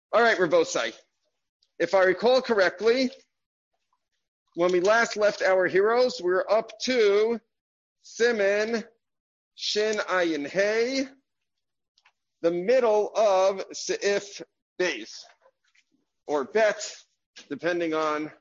All right, Rabosai. If I recall correctly, when we last left our heroes, we were up to Siman Shin Ayin Hey, the middle of Seif Beis, or Bet, depending on,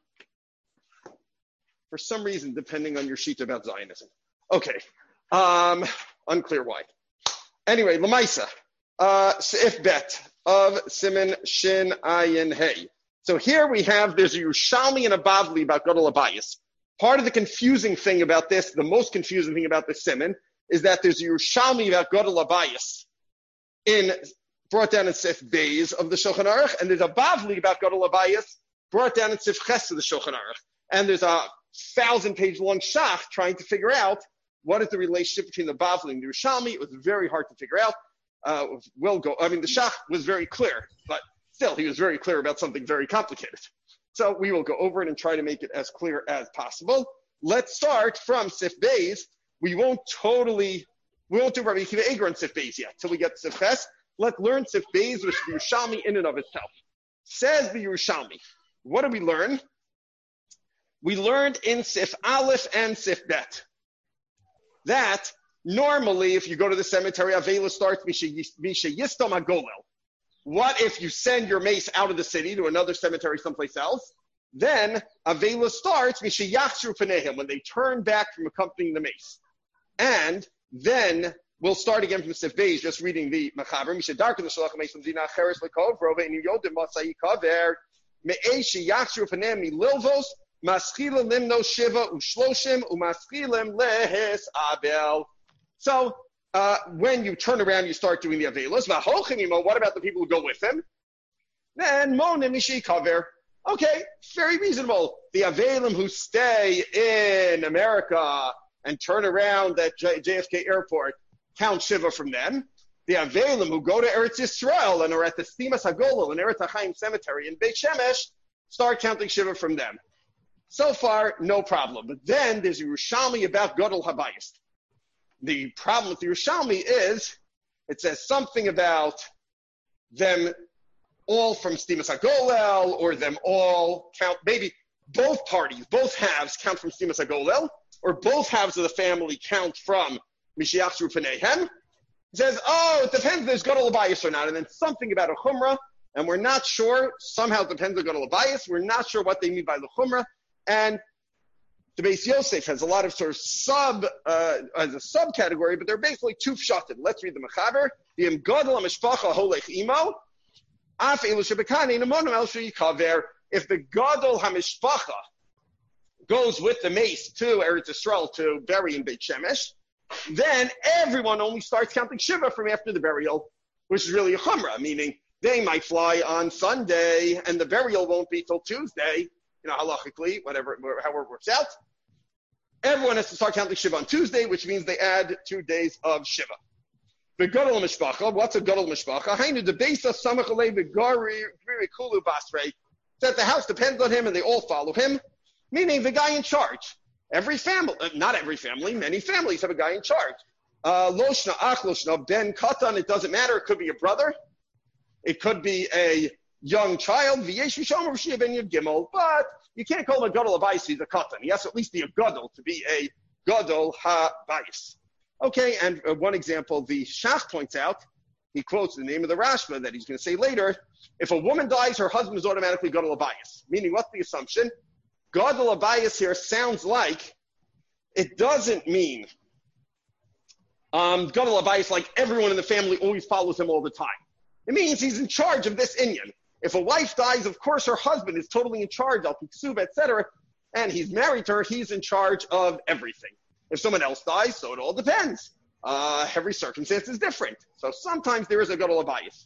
for some reason, depending on your sheet about Zionism. Okay, unclear why. Anyway, Lamaisa, Seif Bet of Siman Shin Ayin Hey. So here we have, there's a Yerushalmi and a Bavli about Gadol Abayis. Part of the confusing thing about this, the most confusing thing about this Siman, is that there's a Yerushalmi about Gadol Abayis brought down in Sif Beis of the Shulchan Aruch, and there's a Bavli about Gadol Abayis brought down in Sif Ches of the Shulchan Aruch. And there's a 1,000-page long shach trying to figure out what is the relationship between the Bavli and the Yerushalmi. It was very hard to figure out. The shach was very clear, but still, he was very clear about something very complicated. So we will go over it and try to make it as clear as possible. Let's start from Sif Beis. We won't do Rabbi Akiva Eiger on Sif Beis yet till we get to Sif Ches. Let's learn Sif Beis, which is the Yerushalmi in and of itself. Says the Yerushalmi. What did we learn? We learned in Sif Aleph and Sif Bet that normally, if you go to the cemetery, Avela starts Misha Yistom HaGolel. What if you send your mace out of the city to another cemetery someplace else? Then Avela starts Misha Yachshru Panehem, when they turn back from accompanying the mace. And then we'll start again from Sif Beis, just reading the Machaber. Misha Darka the Shalach Mason Dina Cheres Lekov Rove in Yodim Masai Kaver Me'eshi Yachshru Panehem Mililvos Maschila Limno Shiva Ushloshim Umaschilim Lehes Abel. So when you turn around, you start doing the Avelos. What about the people who go with him? Then Monim Ishi Kaver. Okay, very reasonable. The Avelim who stay in America and turn around at JFK Airport, count Shiva from them. The Avelim who go to Eretz Yisrael and are at the Stimas HaGolel and Eretz HaChaim Cemetery in Beit Shemesh, start counting Shiva from them. So far, no problem. But then there's a Yerushalmi about Gadol Habayis. The problem with the Yerushalmi is it says something about them all from Stimas HaGolel, or them all count, maybe both parties, both halves count from Stimas HaGolel, or both halves of the family count from Mishiach Shru Panehem. It says, it depends if there's Gadol Abayis or not, and then something about a Chumrah, and we're not sure, somehow it depends on Gadol Abayis, we're not sure what they mean by the Chumrah, and the Beis Yosef has a lot of sort of as a subcategory, but they're basically two pshatim. Let's read the Mechaber. The Im Gadol HaMishpacha Holech Imo, Af Elu Shebekani Nemonim El Sheyikaver. If the Gadol HaMishpacha goes with the mace to Eretz Yisrael to bury in Beit Shemesh, then everyone only starts counting Shiva from after the burial, which is really a Chumrah, meaning they might fly on Sunday and the burial won't be till Tuesday, halachically, however it works out. Everyone has to start counting Shiva on Tuesday, which means they add 2 days of Shiva. The Gadol Mishpacha, what's a Gadol Mishpacha? Hainu the Beisa Samachalei Begari Kulu Basrei. That the house depends on him and they all follow him, meaning the guy in charge. Every family, not every family, many families have a guy in charge. Loshna Ach Loshna Ben Katan, it doesn't matter, it could be a brother, it could be a young child, but you can't call him a Gadol Habayis, he's a Katan. He has to at least be a Gadol to be a Gadol Habayis. Okay, and one example, the Shach points out, he quotes the name of the Rashba that he's going to say later, if a woman dies, her husband is automatically Gadol Habayis. Meaning, what's the assumption? Gadol Habayis here sounds like, it doesn't mean Gadol Habayis like everyone in the family always follows him all the time. It means he's in charge of this inyan. If a wife dies, of course her husband is totally in charge, al-Kiksuba, etc., and he's married to her, he's in charge of everything. If someone else dies, so it all depends. Every circumstance is different. So sometimes there is a Gadol Habayis.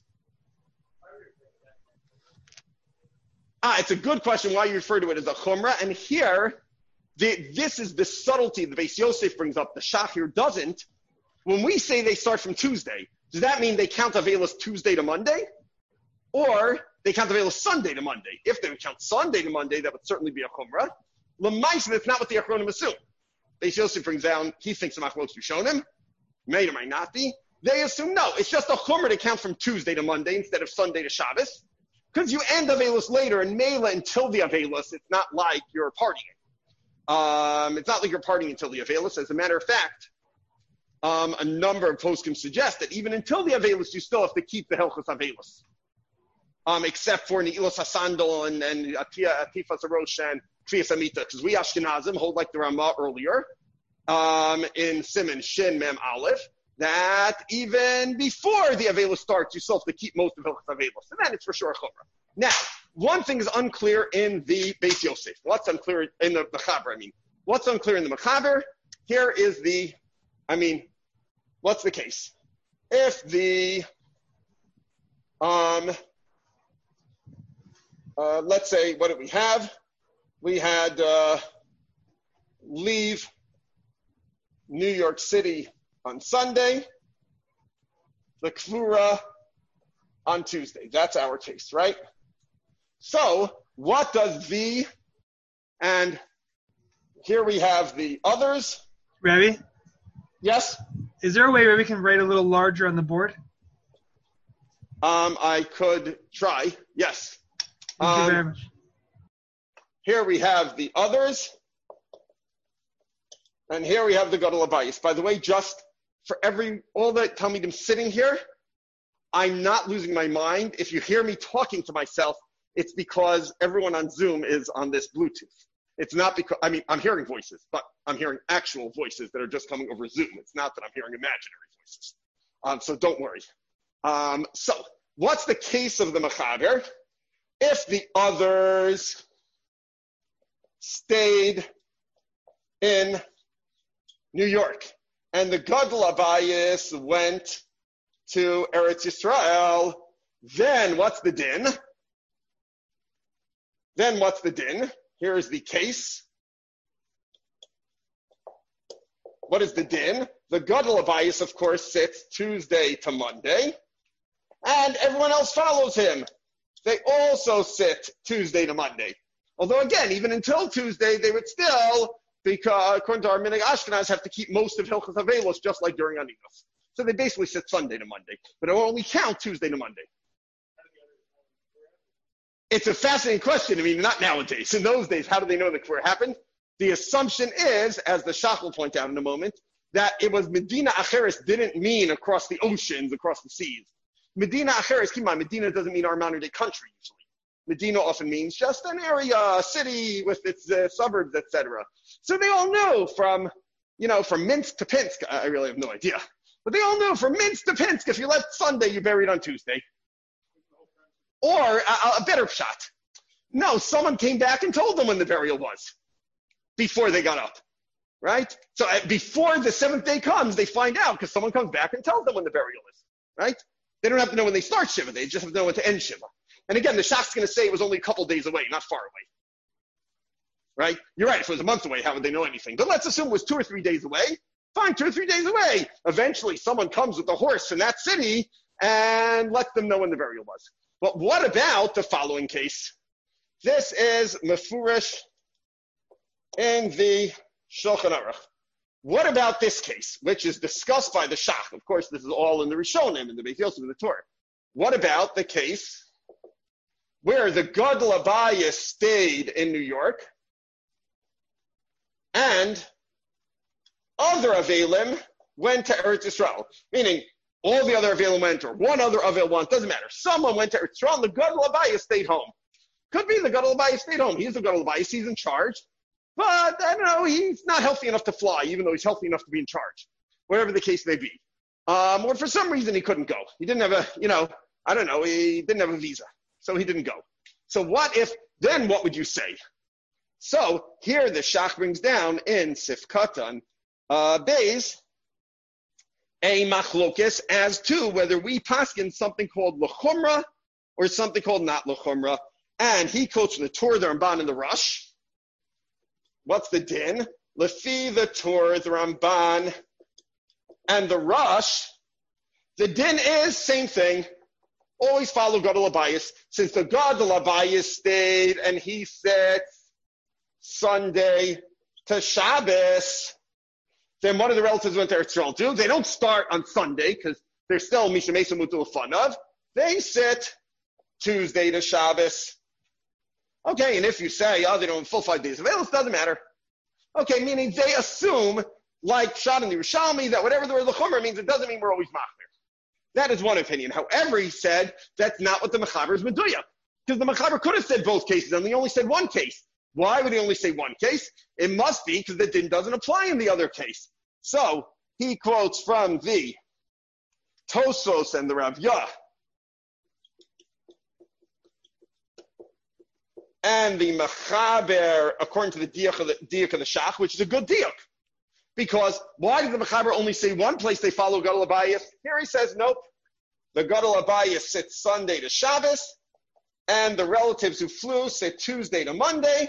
It's a good question why you refer to it as a Chumrah, and here, this is the subtlety the Beis Yosef brings up. The Shach here doesn't. When we say they start from Tuesday, does that mean they count Avelos Tuesday to Monday? Or they count Avelos Sunday to Monday? If they would count Sunday to Monday, that would certainly be a Chumrah. L'maisa, that's not what the Achronim assume. Beis Yosef brings down, he thinks the Machlokes Rishonim, may or may not be. They assume no, it's just a Chumrah to count from Tuesday to Monday instead of Sunday to Shabbos. Because you end Avelus later, and Mela until the Avelus, it's not like you're partying. It's not like you're partying until the Avelus. As a matter of fact, a number of poskim suggest that even until the Avelus, you still have to keep the Hilchos Avelus. Except for Ne'ilos HaSandal and Atifas HaRosh and Kriyas Amita. Because we Ashkenazim hold like the Ramah earlier, in Siman Shin Mem Aleph, that even before the Avelus starts, you still have to keep most of Hilchos Avelus. And then it's for sure a Chumrah. Now, one thing is unclear in the Beis Yosef. What's unclear in the Mechaber? What's unclear in the Mechaber? Here is what's the case? If the, let's say, what did we have? We had leave New York City on Sunday, the Kvura on Tuesday. That's our case, right? So, what does the, and here we have the others. Rabbi? Yes? Is there a way where we can write a little larger on the board? I could try, yes. Thank you very much. Here we have the others. And here we have the Gadol Abayis. By the way, just for all the Talmidim sitting here, I'm not losing my mind. If you hear me talking to myself, it's because everyone on Zoom is on this Bluetooth. It's not because, I'm hearing voices, but I'm hearing actual voices that are just coming over Zoom. It's not that I'm hearing imaginary voices. So don't worry. So what's the case of the Mechaber? If the others stayed in New York and the Gadol Abayis went to Eretz Yisrael, then what's the din? Here is the case. What is the din? The Gadol Abayis, of course, sits Tuesday to Monday, and everyone else follows him. They also sit Tuesday to Monday. Although, again, even until Tuesday, they would still, because according to our Minhag Ashkenaz, have to keep most of Hilchos Avelos, just like during Aninos. So they basically sit Sunday to Monday, but it will only count Tuesday to Monday. It's a fascinating question. Not nowadays. In those days, how do they know the Kvura happened? The assumption is, as the Shach will point out in a moment, that it was Medina Acheres didn't mean across the oceans, across the seas. Medina Acheres, keep in mind, Medina doesn't mean our modern day country usually. Medina often means just an area, a city with its suburbs, etc. So they all knew from Minsk to Pinsk. I really have no idea. But they all knew from Minsk to Pinsk, if you left Sunday, you buried on Tuesday. Or a better shot. No, someone came back and told them when the burial was before they got up, right? So before the seventh day comes, they find out because someone comes back and tells them when the burial is, right? They don't have to know when they start Shiva. They just have to know when to end Shiva. And again, the Shach's going to say it was only a couple days away, not far away, right? You're right. If it was a month away, how would they know anything? But let's assume it was 2 or 3 days away. Fine, 2 or 3 days away. Eventually, someone comes with a horse in that city and lets them know when the burial was. But what about the following case? This is Mefurish in the Shulchan Aruch. What about this case, which is discussed by the Shach? Of course, this is all in the Rishonim, in the Beis Yosef, in the Torah. What about the case where the Gadol Abayis stayed in New York and other Avelim went to Eretz Yisrael? Meaning, all the other Avelim went, or one other Avel went, doesn't matter. Someone went to Eretz Yisrael and the Gadol Abayis stayed home. Could be the Gadol Abayis stayed home. He's the Gadol Abayis, he's in charge. But, I don't know, he's not healthy enough to fly, even though he's healthy enough to be in charge. Whatever the case may be. Or for some reason he couldn't go. He didn't have he didn't have a visa. So he didn't go. So then what would you say? So here the Shach brings down in Sif Katan Beis a machlokes as to whether we paskin something called l'chumra or something called not l'chumra. And he quotes from the Torah, the Ramban, and the Rush. What's the din? Lefi the Torah, the Ramban, and the Rush. The din is same thing. Always follow Gadol Abayis. Since the Gadol Abayis stayed and he said Sunday to Shabbos, then what do the relatives went to Eretz Yisrael do? They don't start on Sunday because they're still Misha Mesa Mutul Fanav. They sit Tuesday to Shabbos. Okay, and if you say, oh, they don't have full 5 days of Eilis, doesn't matter. Okay, meaning they assume, like Pshat in the Yerushalmi, that whatever the word L'chumra means, it doesn't mean we're always machmir. That is one opinion. However, he said that's not what the Mechaber is meduya. Because the Mechaber could have said both cases, and he only said one case. Why would he only say one case? It must be because the din doesn't apply in the other case. So, he quotes from the Tosos and the Rav Yah, and the Mechaber, according to the diuk of the Shach, which is a good diuk. Because why did the Mechaber only say one place they follow Gadol Abayis? Here he says, nope. The Gadol Abayis sits Sunday to Shabbos, and the relatives who flew sit Tuesday to Monday.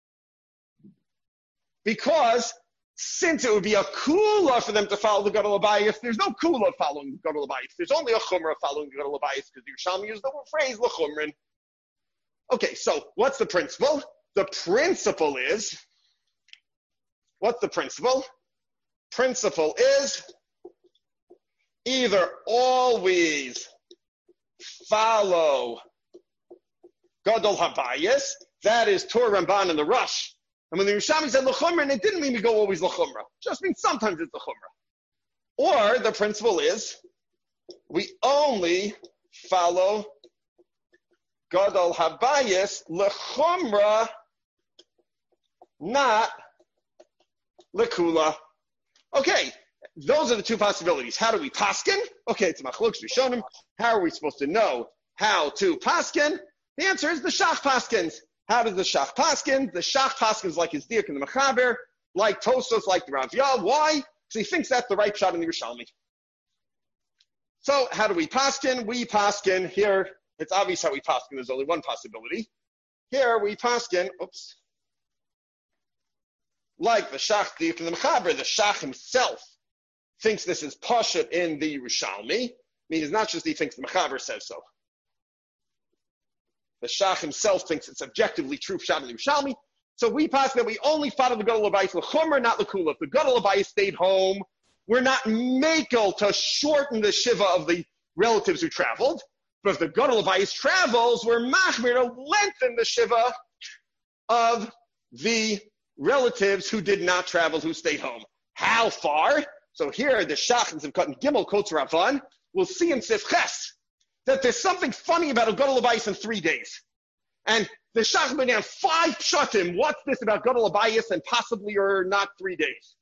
Because since it would be a kula for them to follow the Gadol Abayis, there's no kula following the Gadol Abayis. There's only a chumrah following the Gadol Abayis because the Yerushalmi used the phrase l'chumrin. Okay, so what's the principle? The principle is, what's the principle? Principle is either always follow Gadol Habayis, that is Torah Ramban and the Rush. And when the Yerushalmi said l'chumra, it didn't mean we go always l'chumra. It just means sometimes it's l'chumra. Or the principle is we only follow Gadol Habayis l'chumra, not l'kula. Okay, those are the two possibilities. How do we paskin? Okay, it's machlokes rishonim. How are we supposed to know how to paskin? The answer is the Shach paskins. How does the Shach paskin? The Shach paskins like his diuk in the Mechaber, like Tosos, like the Rav Yah. Why? Because he thinks that's the right shot in the Yerushalmi. So how do we paskin? We paskin here. It's obvious how we paskin. There's only one possibility. Here we paskin. Oops. Like the Shach diuk in the Mechaber, the Shach himself thinks this is pashut in the Yerushalmi. I mean, it's not just he thinks the Mechaber says so. The Shach himself thinks it's objectively true pshat in the Yerushalmi. So we pass that we only follow the Gadol Abayis l'chumra, not l'kula. If the Gadol Abayis stayed home, we're not makel to shorten the shiva of the relatives who traveled. But if the Gadol Abayis travels, we're machmir to lengthen the shiva of the relatives who did not travel, who stayed home. How far? So here, the Shach and Sivkat Gimel quotes Ravan. We'll see in Sifches that there's something funny about a Gadol Abayis in 3 days. And the Shach went down 5 pshatim. What's this about Gadol Abayis and possibly or not 3 days?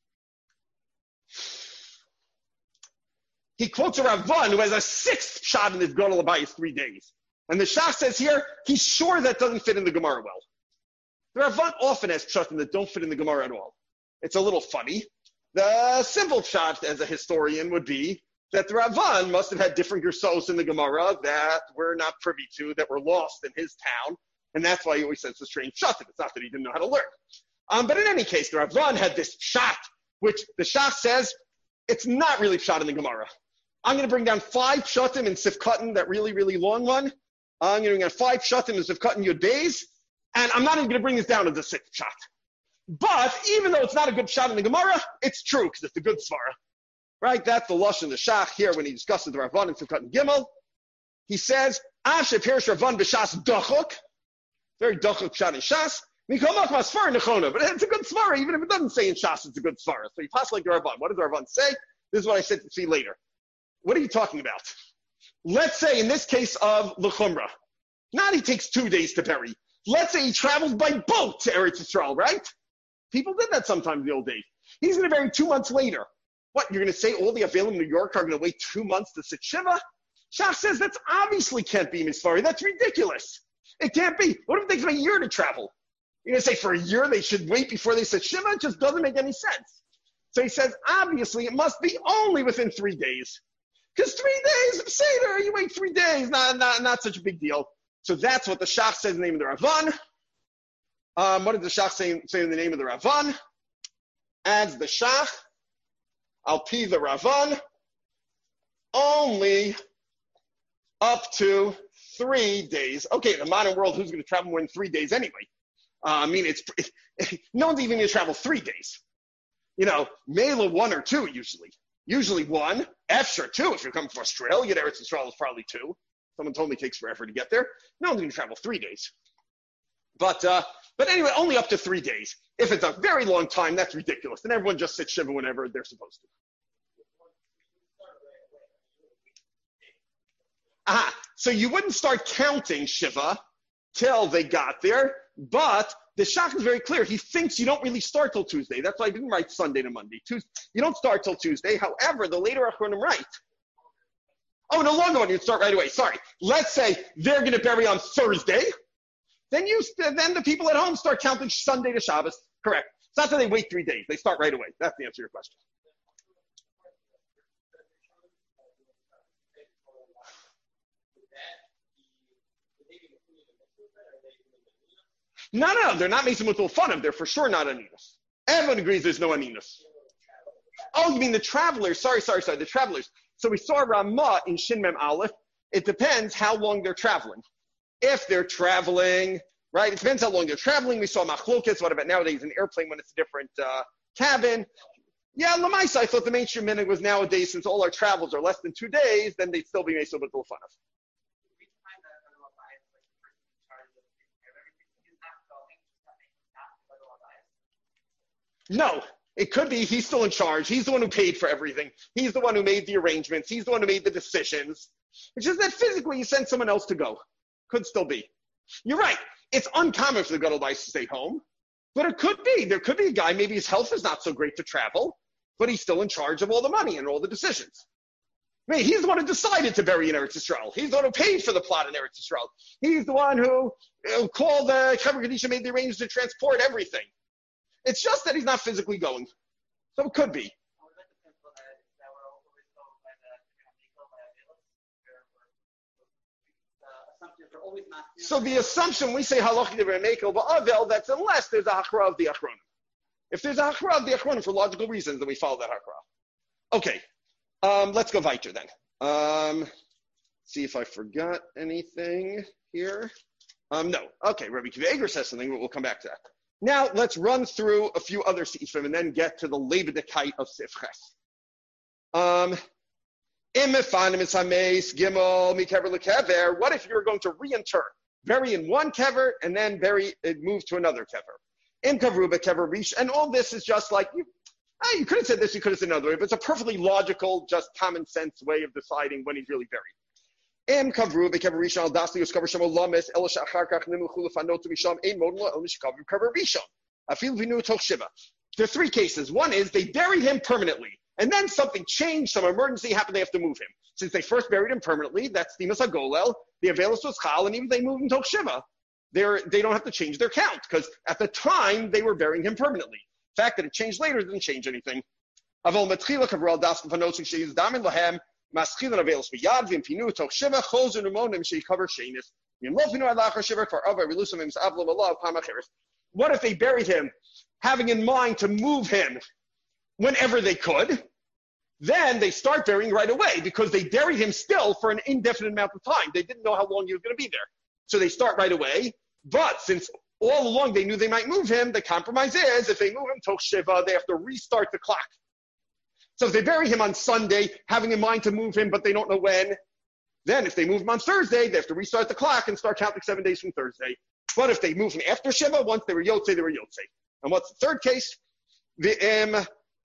He quotes a Ravan who has a 6th pshat in his Gadol Abayis 3 days. And the Shach says here, he's sure that doesn't fit in the Gemara well. The Ravan often has pshatim that don't fit in the Gemara at all. It's a little funny. The simple pshat as a historian would be that the Ravan must have had different gersos in the Gemara that we're not privy to, that were lost in his town, and that's why he always says the strange pshatim. It's not that he didn't know how to learn. But in any case, the Ravan had this pshat, which the Shach says, it's not really pshat in the Gemara. I'm going to bring down 5 pshatim in Sifkatan, that really, really long one. I'm going to bring down 5 pshatim in Sifkatan Yud Beis, and I'm not even going to bring this down as a 6th pshat. But even though it's not a good pshat in the Gemara, it's true, because it's a good svara. Right, that's the lush in the Shach here when he discusses the Ravan in Sivkat and Gimel. He says, Ashe Pirish Ravan b'Shas Dachuk. Very Dachuk pshat in Shas. Mikomak Masfar Nechona. But it's a good svara, even if it doesn't say in Shas, it's a good svara. So he passes like the Ravan. What does the Ravan say? This is what I said to see later. What are you talking about? Let's say in this case of L'chumra, not he takes 2 days to bury. Let's say he traveled by boat to Eretz Yisrael, right? People did that sometimes in the old days. He's going to bury 2 months later. What, you're going to say all the Avelim in New York are going to wait 2 months to sit Shiva? Shach says that's obviously can't be Misfari. That's ridiculous. It can't be. What if it takes them a year to travel? You're going to say for a year they should wait before they sit Shiva? It just doesn't make any sense. So he says, obviously, it must be only within 3 days. Because 3 days of Seder, you wait 3 days, not such a big deal. So that's what the Shach says in the name of the Ravan. What did the Shach say in the name of the Ravan? Adds the Shach. Al Pi the Ravan, only up to 3 days. Okay, in the modern world, who's going to travel more than 3 days anyway? I mean, no one's even going to travel 3 days. You know, Mela 1 or 2 usually. Usually 1, Efshar 2. If you're coming from Australia, Eretz Yisrael is probably 2. Someone told me it takes forever to get there. No, I'm going to travel 3 days. But anyway, only up to 3 days. If it's a very long time, that's ridiculous. And everyone just sits Shiva whenever they're supposed to. So you wouldn't start counting Shiva till they got there, but the Shach is very clear. He thinks you don't really start till Tuesday. That's why I didn't write Sunday to Monday. You don't start till Tuesday. However, the later Achronim write. Oh, no longer one. You'd start right away. Sorry. Let's say they're going to bury on Thursday. Then the people at home start counting Sunday to Shabbos. Correct. It's not that they wait 3 days. They start right away. That's the answer to your question. No, they're not making mutual fun of. They're for sure not aninus. Everyone agrees there's no aninus. Oh, you mean the travelers? Sorry, the travelers. So we saw Ramah in Shin Mem Aleph. It depends how long they're traveling. If they're traveling, right, it depends how long they're traveling. We saw Machlokes. What about nowadays an airplane when it's a different cabin? Yeah, Lamaisa, I thought the mainstream minhag was nowadays, since all our travels are less than 2 days, then they'd still be made so mutual fun of. No, it could be he's still in charge. He's the one who paid for everything. He's the one who made the arrangements. He's the one who made the decisions. It's just that physically you send someone else to go. Could still be. You're right. It's uncommon for the Gadol Bayis to stay home, but it could be. There could be a guy, maybe his health is not so great to travel, but he's still in charge of all the money and all the decisions. I mean, he's the one who decided to bury in Eretz Yisrael. He's the one who paid for the plot in Eretz Yisrael. He's the one who called the Chaver Kadisha, made the arrangements to transport everything. It's just that he's not physically going. So it could be. So the assumption, we say halachi de Mekel ba'avel, that's unless there's a hakra of the achronim. If there's a hakra of the achronim for logical reasons, then we follow that hakra. Okay, let's go weiter then. See if I forgot anything here. No. Okay, Rabbi Akiva Eiger says something, but we'll come back to that. Now, let's run through a few other seifim and then get to the Leibedekite of Sifches. What if you're going to reinter? Bury in one kever and then move to another kever. And all this is just like, you could have said this, you could have said another way, but it's a perfectly logical, just common sense way of deciding when he's really buried. There are 3 cases. One is they buried him permanently, and then something changed, some emergency happened, they have to move him. Since they first buried him permanently, that's Stimas HaGolel, the Avelis was Chal, and even if they move him to Shiva, they don't have to change their count, because at the time they were burying him permanently. The fact that it changed later didn't change anything. Maschilan avails biyad v'impinu toch shiva chosen umonim sheikover sheinis. What if they buried him, having in mind to move him whenever they could? Then they start burying right away because they buried him still for an indefinite amount of time. They didn't know how long he was going to be there. So they start right away. But since all along they knew they might move him, the compromise is if they move him toch shiva, they have to restart the clock. So if they bury him on Sunday, having in mind to move him, but they don't know when, then if they move him on Thursday, they have to restart the clock and start counting 7 days from Thursday. But if they move him after Shiva, once they were Yotzei, they were Yotzei. And what's the third case? If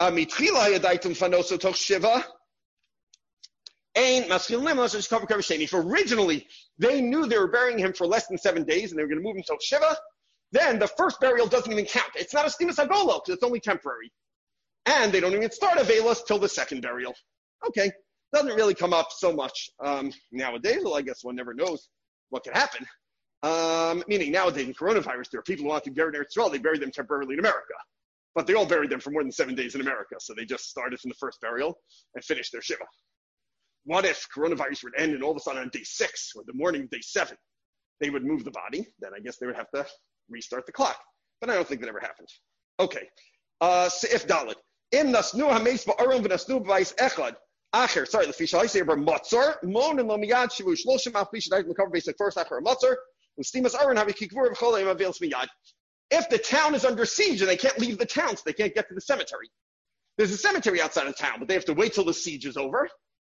originally they knew they were burying him for less than 7 days and they were going to move him till Shiva, then the first burial doesn't even count. It's not a Stimas HaGolel because it's only temporary. And they don't even start Avelis till the second burial. Okay, doesn't really come up so much nowadays. Well, I guess one never knows what could happen. Meaning nowadays in coronavirus, there are people who want to bury in Eretz Yisrael. They bury them temporarily in America. But they all buried them for more than 7 days in America. So they just started from the first burial and finished their Shiva. What if coronavirus would end and all of a sudden on day 6 or the morning of day 7, they would move the body? Then I guess they would have to restart the clock. But I don't think that ever happened. Okay. Seif Dalet. Im nasnu hameis ba'aron v'nasnu b'vayis echad. Acher, sorry, lefi shalai say ber matzor, mon and lo miyad shivu shloshim afli shadayt l'cover base like first acher matzor, u'stimas aron havi kikvur v'chol eim aveils miyad. If the town is under siege and they can't leave the town, so they can't get to the cemetery. There's a cemetery outside of town, but they have to wait till the siege is over.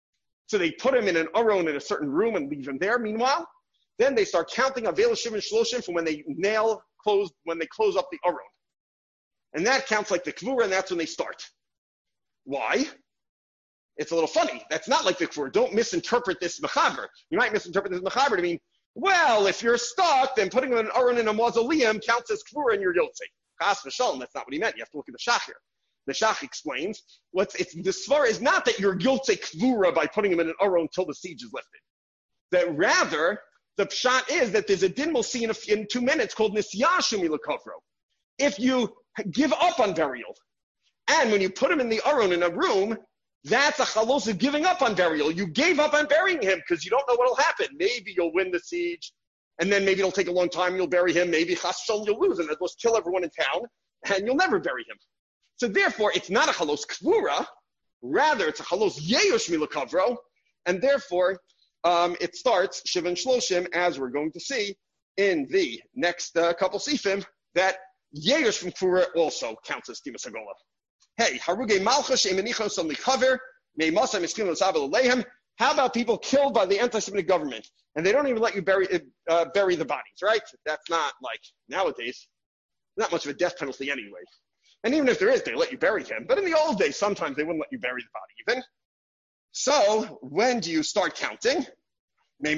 So they put him in an aron in a certain room and leave him there. Meanwhile, then they start counting Avela Shivin Shloshim from when they close up the aron. And that counts like the Kvura, and that's when they start. Why? It's a little funny. That's not like the Kvura. Don't misinterpret this Mechaber. You might misinterpret this Mechaber to mean, well, if you're stuck, then putting an aron in a mausoleum counts as Kvura and you're Yotzei. Chas v'shalom, that's not what he meant. You have to look at the Shach here. The Shach explains, the Svar is not that you're Yotzei Kvura by putting him in an aron until the siege is lifted. That rather, the pshat is that there's a din we'll see in 2 minutes called Nisyashu Milakavro. If you give up on burial, and when you put him in the aron in a room, that's a chalos of giving up on burial. You gave up on burying him because you don't know what will happen. Maybe you'll win the siege, and then maybe it'll take a long time, you'll bury him. Maybe chas v'shalom you'll lose, and they'll just kill everyone in town, and you'll never bury him. So therefore, it's not a chalos kvura, rather it's a chalos yeyush milakavro, and therefore it starts Shivan Shloshim, as we're going to see in the next couple sifim, that yeyush from kvura also counts as timas hagola. Hey, haruge malchus emenichos on likaver meimasa mischim l'sabel alehem. How about people killed by the anti-Semitic government, and they don't even let you bury the bodies, right? That's not like nowadays. Not much of a death penalty anyway. And even if there is, they let you bury him. But in the old days, sometimes they wouldn't let you bury the body even. So when do you start counting? When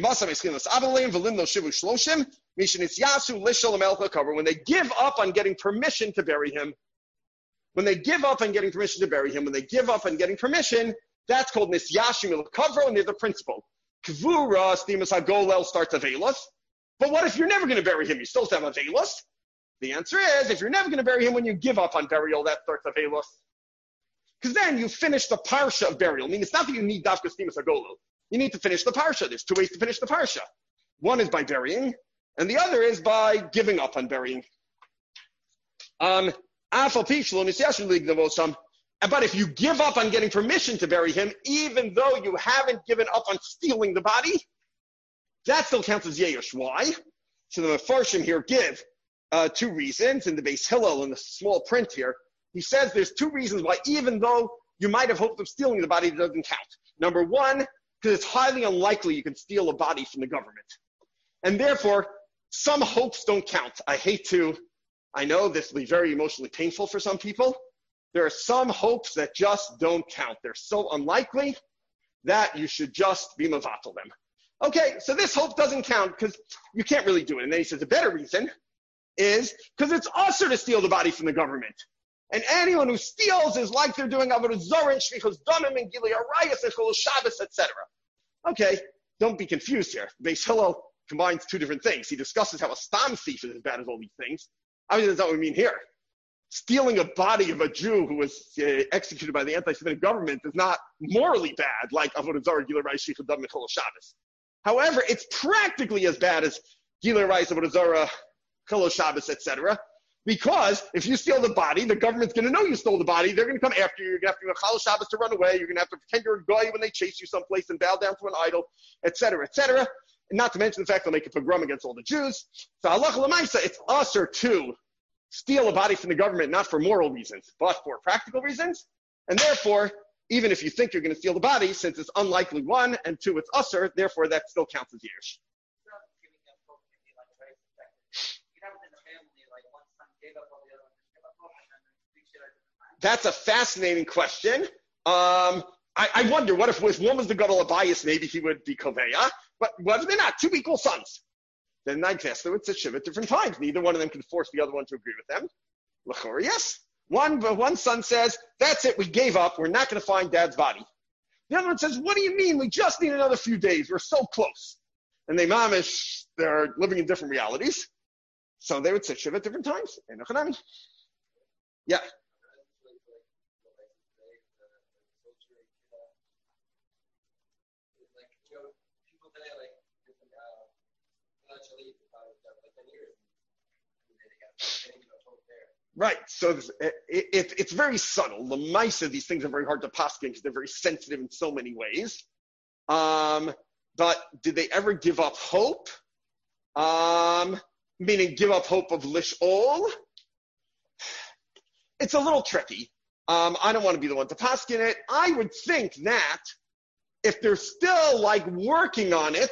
they give up on getting permission to bury him. When they give up on getting permission to bury him, when they give up on getting permission, that's called nisyashim il-kavro, and there's a principle. Kvura, stimas hagolel, starts avelos. But what if you're never going to bury him? You still have avelos. The answer is, if you're never going to bury him, when you give up on burial, that starts avelos. Because then you finish the parsha of burial. I mean, it's not that you need dafka stimas hagolel. You need to finish the parsha. There's 2 ways to finish the parsha. One is by burying, and the other is by giving up on burying. But if you give up on getting permission to bury him, even though you haven't given up on stealing the body, that still counts as Yeyush. Why? So the Mefarshim here give 2 reasons. In the Beis Hillel, in the small print here, he says there's 2 reasons why, even though you might have hoped of stealing the body, it doesn't count. Number 1, because it's highly unlikely you can steal a body from the government. And therefore, some hopes don't count. I know this will be very emotionally painful for some people. There are some hopes that just don't count. They're so unlikely that you should just be mavatal them. Okay, so this hope doesn't count because you can't really do it. And then he says a better reason is because it's usher to steal the body from the government. And anyone who steals is like they're doing avodah zarah and shvichos damim and gilui arayos and chilul Shabbos, etc. Okay, don't be confused here. Beis Hillel combines 2 different things. He discusses how a stam thief is as bad as all these things. Obviously, that's not what we mean here. Stealing a body of a Jew who was executed by the anti-Semitic government is not morally bad, like avodah zarah, gilui arayos, shvichos damim, and chilul Shabbos. However, it's practically as bad as gilui arayos, avodah zarah, chilul Shabbos, etc. Because if you steal the body, the government's going to know you stole the body. They're going to come after you. You're going to have to do a chal Shabbos to run away. You're going to have to pretend you're a goy when they chase you someplace and bow down to an idol, etc., etc. And not to mention the fact they'll make a pogrom against all the Jews. So halacha l'maisa, it's usher to steal a body from the government, not for moral reasons, but for practical reasons. And therefore, even if you think you're going to steal the body, since it's unlikely, 1, and 2, it's usher, therefore that still counts as yesh. That's a fascinating question. I wonder, what if one was the Gadol Abayis, maybe he would be Koveya, but what if they're not? 2 equal sons. Then I'd guess they would sit Shiva at different times. Neither one of them can force the other one to agree with them. L'chora, yes. One son says, that's it, we gave up, we're not going to find dad's body. The other one says, what do you mean? We just need another few days, we're so close. And they mamish, they're living in different realities. So they would sit Shiva at different times. Yeah. Right, so it's very subtle. The mice of these things are very hard to paskin because they're very sensitive in so many ways. But did they ever give up hope? Meaning give up hope of lish'ol? It's a little tricky. I don't want to be the one to paskin it. I would think that If they're still like working on it,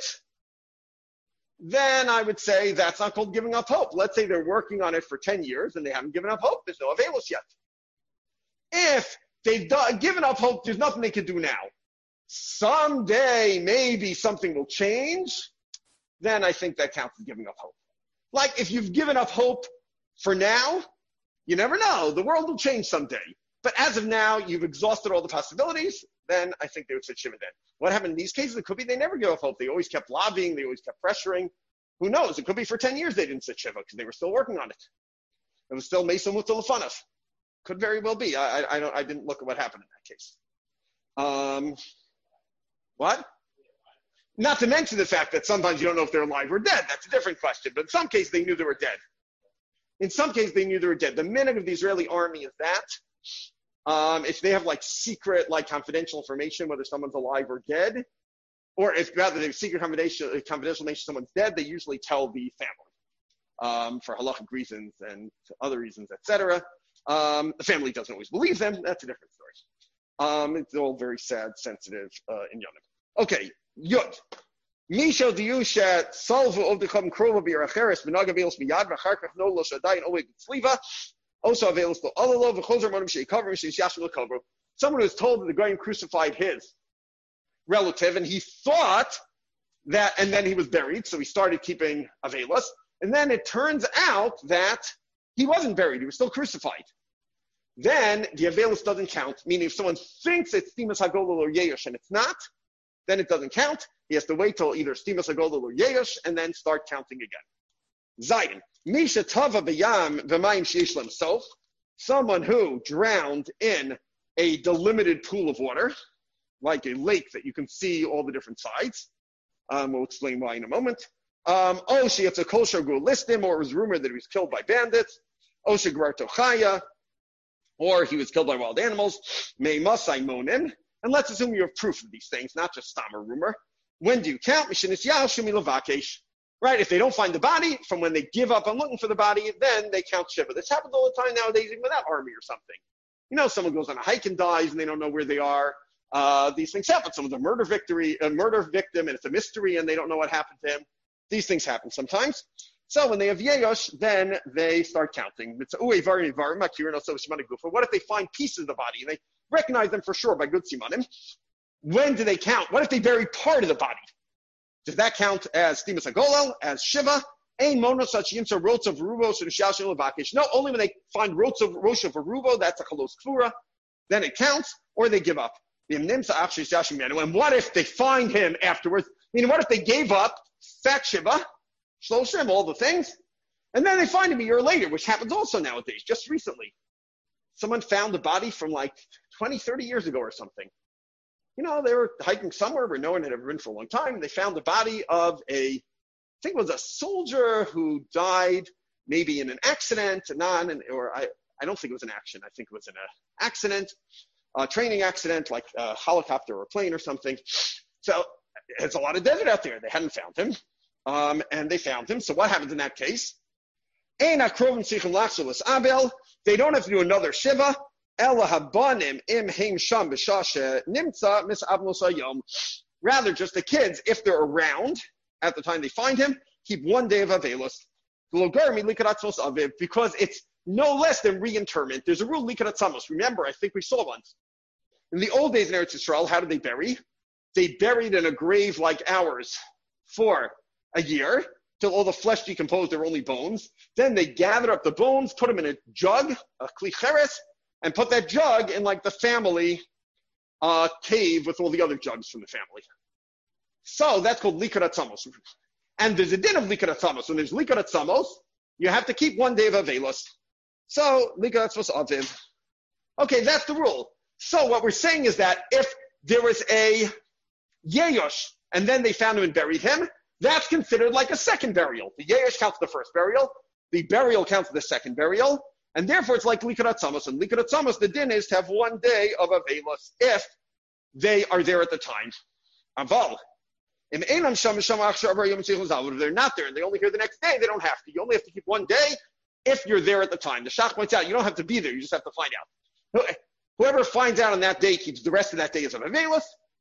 then I would say that's not called giving up hope. Let's say they're working on it for 10 years and they haven't given up hope. There's no Avelos yet. If they've given up hope, there's nothing they can do now. Someday, maybe something will change. Then I think that counts as giving up hope. Like if you've given up hope for now, you never know. The world will change someday. But as of now, you've exhausted all the possibilities. Then I think they would sit Shiva then. What happened in these cases? It could be they never gave up hope. They always kept lobbying. They always kept pressuring. Who knows? It could be for 10 years they didn't sit Shiva because they were still working on it. It was still Mesa Mutalafanov. Could very well be. I didn't look at what happened in that case. What? Not to mention the fact that sometimes you don't know if they're alive or dead. That's a different question. But in some cases, they knew they were dead. In some cases, they knew they were dead. The minute of the Israeli army is that. If they have like secret, like confidential information, whether someone's alive or dead, or if rather they have secret confidential information someone's dead, they usually tell the family for halachic reasons and other reasons, etc. The family doesn't always believe them. That's a different story. It's all very sad, sensitive in Yonim. Okay, Yud. Misho diusha salvu ovdecham krova biracheres benaga velos miyad v'charkach no lo shadayin oleg b'tzliva also velos lo alalo v'chozer monim sheikavrim sheis yashim l'kavro. Someone who was told that the Goyim crucified his relative, and he thought that, and then he was buried, so he started keeping avelos, and then it turns out that he wasn't buried; he was still crucified. Then the avelos doesn't count. Meaning, if someone thinks it's stimas hagolol or yeyosh and it's not, then it doesn't count. He has to wait till either stimas hagolol or yeyosh and then start counting again. Zayin. Misha tava b'yam v'mayim sheish lemsof. Someone who drowned in a delimited pool of water, like a lake that you can see all the different sides. We'll explain why in a moment. She it's a kol shogul listim, or it was rumored that he was killed by bandits. Osha gvarto chaya, or he was killed by wild animals. May masai monin. And let's assume you have proof of these things, not just stam or rumor. When do you count? Right? If they don't find the body, from when they give up on looking for the body, then they count Shiva. This happens all the time nowadays, even without army or something. You know, someone goes on a hike and dies, and they don't know where they are. These things happen. Someone's a murder victim, and it's a mystery, and they don't know what happened to him. These things happen sometimes. So when they have yeyosh, then they start counting. What if they find pieces of the body, and they recognize them for sure by good simanim? When do they count? What if they bury part of the body? Does that count as stimas hagolel, as shiva? Ein mono such yimsa rots of rubo so shashim levakish. No, only when they find rots of rosh of rubo, that's a chalos kfura, then it counts, or they give up. And what if they find him afterwards? I mean, what if they gave up fat shiva, shloshim, all the things, and then they find him a year later, which happens also nowadays, just recently. Someone found the body from like 20, 30 years ago or something. You know, they were hiking somewhere where no one had ever been for a long time. They found the body of I think it was a soldier who died maybe in an accident, I don't think it was an accident. I think it was an accident, a training accident, like a helicopter or a plane or something. So there's a lot of desert out there. They hadn't found him, and they found him. So what happens in that case? They don't have to do another shiva. Rather, just the kids, if they're around at the time they find him, keep 1 day of avelos. Because it's no less than reinterment. There's a rule, likarat samos. Remember, I think we saw once. In the old days in Eretz Yisrael, how did they bury? They buried in a grave like ours for a year, till all the flesh decomposed, there were only bones. Then they gathered up the bones, put them in a jug, a kli cheres, and put that jug in like the family cave with all the other jugs from the family. So that's called likarat samos. And there's a din of likarat samos. When there's likarat samos, you have to keep 1 day of avelos. So likarat samos aviv. Okay, that's the rule. So what we're saying is that if there was a yeyosh and then they found him and buried him, that's considered like a second burial. The yeyosh counts the first burial. The burial counts the second burial. And therefore, it's like likarat samos. And likarat samos, the din is to have 1 day of avelos if they are there at the time. Aval. If they're not there and they only hear the next day, they don't have to. You only have to keep 1 day if you're there at the time. The Shach points out, you don't have to be there. You just have to find out. Whoever finds out on that day keeps the rest of that day as of avelos.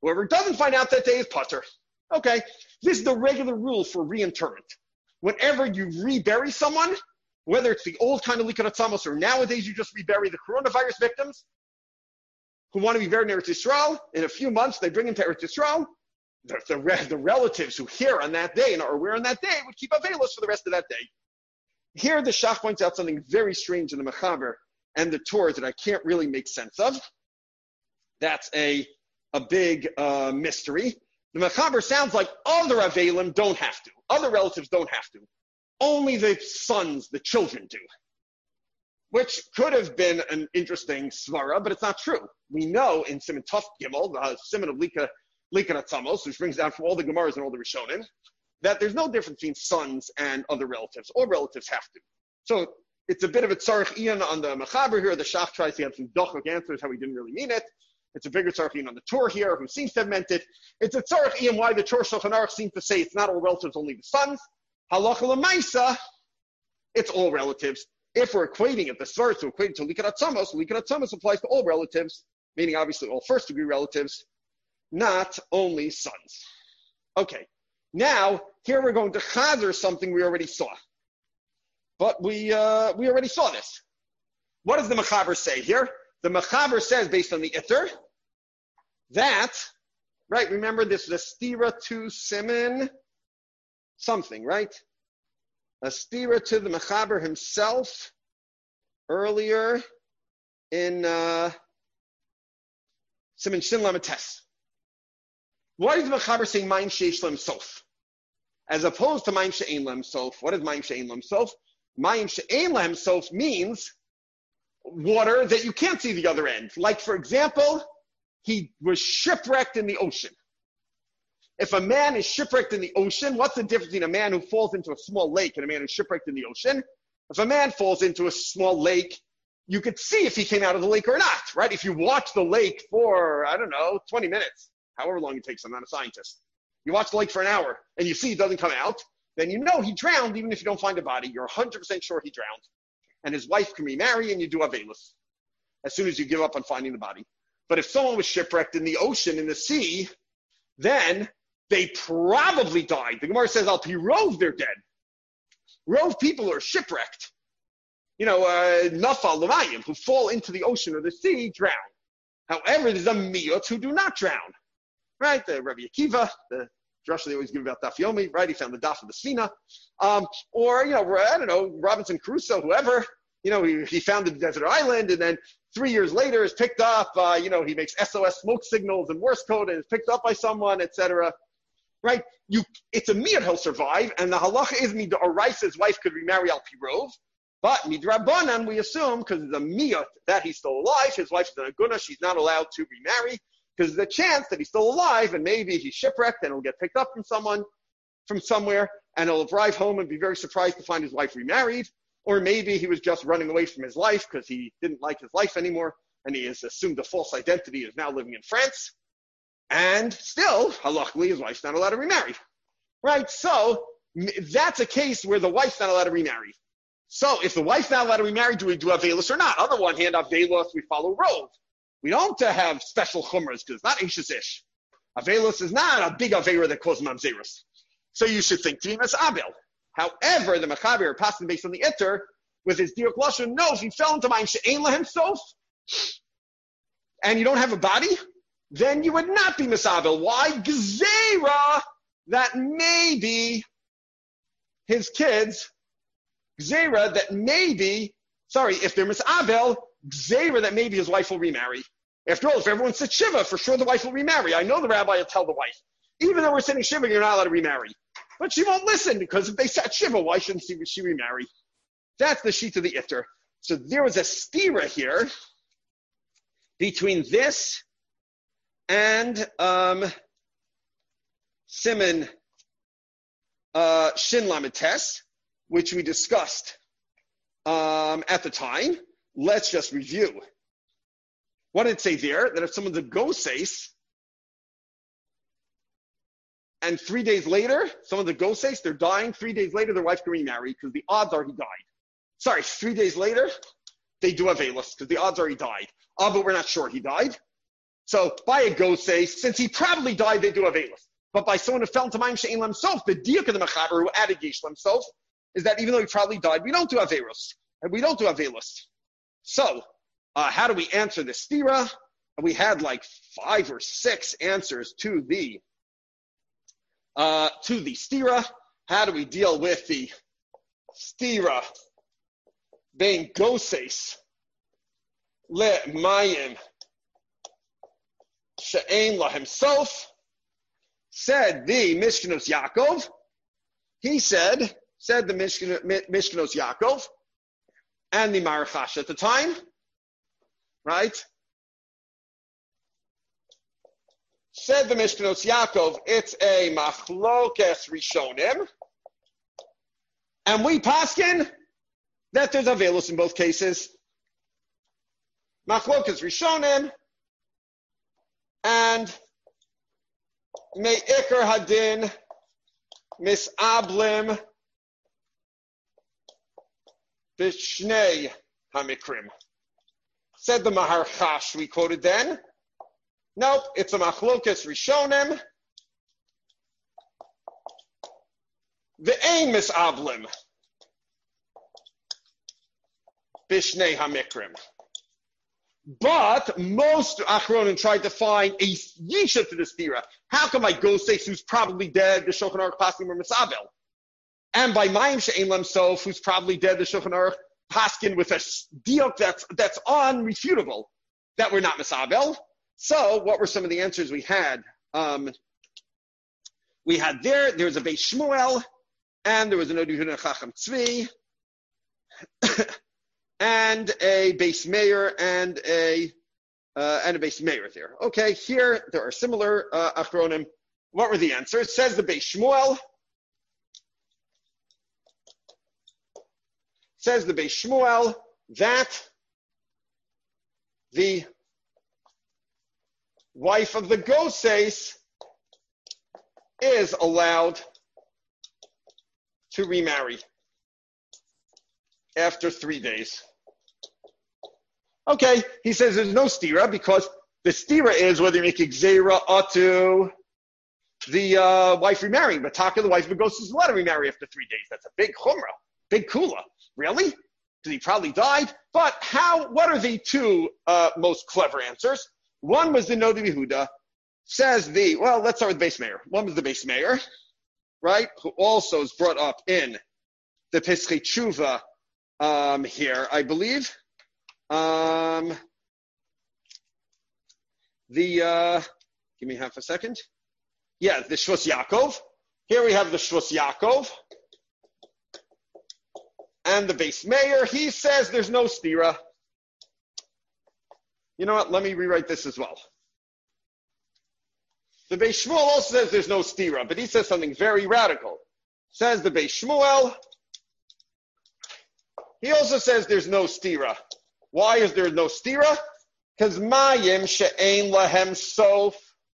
Whoever doesn't find out that day is patur. Okay, this is the regular rule for reinterment. Whenever you rebury someone, whether it's the old kind of Likrat Tzamos or nowadays you just rebury the coronavirus victims who want to be buried in Eretz Yisrael, in a few months they bring them to Eretz Yisrael. The relatives who here on that day and are aware on that day would keep avelos for the rest of that day. Here the Shach points out something very strange in the Mechaber and the Torah that I can't really make sense of. That's a big mystery. The Mechaber sounds like other avelim don't have to. Other relatives don't have to. Only the sons, the children do. Which could have been an interesting svara, but it's not true. We know in Siman Tov Gimel, the Siman of Likrat Tzamos, which brings down from all the Gemaras and all the Rishonim, that there's no difference between sons and other relatives. All relatives have to. So it's a bit of a tzarech ian on the Mechaber here. The Shach tries to have some dochok answers how he didn't really mean it. It's a bigger tzarech ian on the Torah here, who seems to have meant it. It's a tzarech ian why the Torah Shulchan Aruch seems to say it's not all relatives, only the sons. Halacha l'maisa, it's all relatives. If we're equating it, the svara to equate it to Likrat Tzamos applies to all relatives, meaning obviously all first-degree relatives, not only sons. Okay, now here we're going to chazer something we already saw. But we already saw this. What does the Mechaber say here? The Mechaber says, based on the Iter, that, right, remember this is a stira to Siman something, right? A stira to the Mechaber himself earlier in Siman Shin Lamed Tes. Why is the Mechaber saying Mayim Sheish Lem Sof? As opposed to Mayim She'ein Lem Sof. What is Mayim She'ein Lem Sof? Mayim She'ein Lem Sof means water that you can't see the other end. Like, for example, he was shipwrecked in the ocean. If a man is shipwrecked in the ocean, what's the difference between a man who falls into a small lake and a man who's shipwrecked in the ocean? If a man falls into a small lake, you could see if he came out of the lake or not, right? If you watch the lake for, 20 minutes, however long it takes, I'm not a scientist. You watch the lake for an hour and you see he doesn't come out, then you know he drowned even if you don't find a body. You're 100% sure he drowned. And his wife can remarry and you do avelos as soon as you give up on finding the body. But if someone was shipwrecked in the ocean, in the sea, then they probably died. The Gemara says, Al Pi Rov, they're dead. Rov people are shipwrecked. Nafal L'mayim, who fall into the ocean or the sea, drown. However, there's a miyot who do not drown. Right? The Rabbi Akiva, the drush they always give about Daf Yomi, right? He found the Daf of the Sfina. Robinson Crusoe, whoever, he found the desert island and then 3 years later is picked up, he makes SOS smoke signals and Morse code and is picked up by someone, etc. Right? It's a miyot he'll survive, and the halacha is Mid'oraisa's wife could remarry Al Pi Rov, but Midrabanan we assume, because it's a miyot that he's still alive, his wife's an aguna, she's not allowed to remarry, because there's a chance that he's still alive, and maybe he's shipwrecked and he'll get picked up from somewhere, and he'll arrive home and be very surprised to find his wife remarried, or maybe he was just running away from his life because he didn't like his life anymore, and he has assumed a false identity, is now living in France, and still, halachically, his wife's not allowed to remarry. Right? So, that's a case where the wife's not allowed to remarry. So, if the wife's not allowed to remarry, do we do avelos or not? On the one hand, avelos, we follow Rov. We don't have special chumras because it's not Ishes Ish. Avelos is not a big avera that causes mamzerus. So you should think Timas Abel. However, the Mechaber, passing based on the Iter, with his Diuk Lashon, no, if he fell into Mayim She'ein Lahem Sof, and you don't have a body, then you would not be Misabel. Why? Gzeira, that maybe his kids, Gzeira, that maybe, if they're Misabel, Gzeira, that maybe his wife will remarry. After all, if everyone said Shiva, for sure the wife will remarry. I know the rabbi will tell the wife, even though we're sitting Shiva, you're not allowed to remarry. But she won't listen, because if they said Shiva, why shouldn't she remarry? That's the sheet of the Iter. So there was a stira here between this and Siman Shin Lamed Tes, which we discussed at the time. Let's just review. What did it say there? That if someone's a goseis, and 3 days later, someone's a goseis, they're dying, 3 days later their wife can remarry, because the odds are he died. 3 days later, they do avelos, because the odds are he died. But we're not sure he died. So by a gosei, since he probably died, they do Avelis. But by someone who fell into Mayim She'ein Lemsof, the diuk of the Mechaber who added Yesh Lemsof, is that even though he probably died, we don't do Averos. And we don't do Avelis. So, how do we answer the stira? We had like 5 or 6 answers to the stira. How do we deal with the stira being goses le mayim she'ein la himself? Said the Mishkanos Yaakov. He said the Mishkanos Yaakov and the Marachash at the time, right? Said the Mishkanos Yaakov, it's a machlokes rishonim, and we paskin that there's avelus in both cases. Machlokes rishonim, and me'ikar hadin misablim b'shnei hamikrim. Said the Maharchash we quoted then. Nope, it's a machlokes rishonim. Ve'ein misablim b'shnei hamikrim. But most Achronim tried to find a yisha to the stira. How come by Goses, who's probably dead, the Shulchan Aruch Paskin or Misabel? And by Mayim She'ein Lemsof, who's probably dead, the Shulchan Aruch Paskin with a diuk that's unrefutable, that we're not Misabel. So what were some of the answers we had? We had there was a Beis Shmuel, and there was an Odi Yehuda Chacham Tzvi, and a Beis Meir and a Beis Meir there. Okay, here there are similar Achronim. What were the answers? Says the Beis Shmuel. Says the Beis Shmuel that the wife of the Goses is allowed to remarry after 3 days. Okay, he says there's no stira because the stira is whether you make gzeira atu the wife remarrying, but Taka, the wife of Goses, is allowed to remarry after 3 days. That's a big chumrah, big kula. Really? Because he probably died. But what are the 2 most clever answers? One was the Nodi Yehuda, says let's start with Beis Meir. One was the Beis Meir, right, who also is brought up in the Pesachei Tshuva here, I believe. Give me half a second. Yeah, the Shvus Yaakov. Here we have the Shvus Yaakov. And the Beis Meir, he says there's no stira. You know what? Let me rewrite this as well. The Beis Shmuel also says there's no stira, but he says something very radical. Says the Beis Shmuel. He also says there's no stira. Why is there no stira? Because Mayim she'ein lahem sof.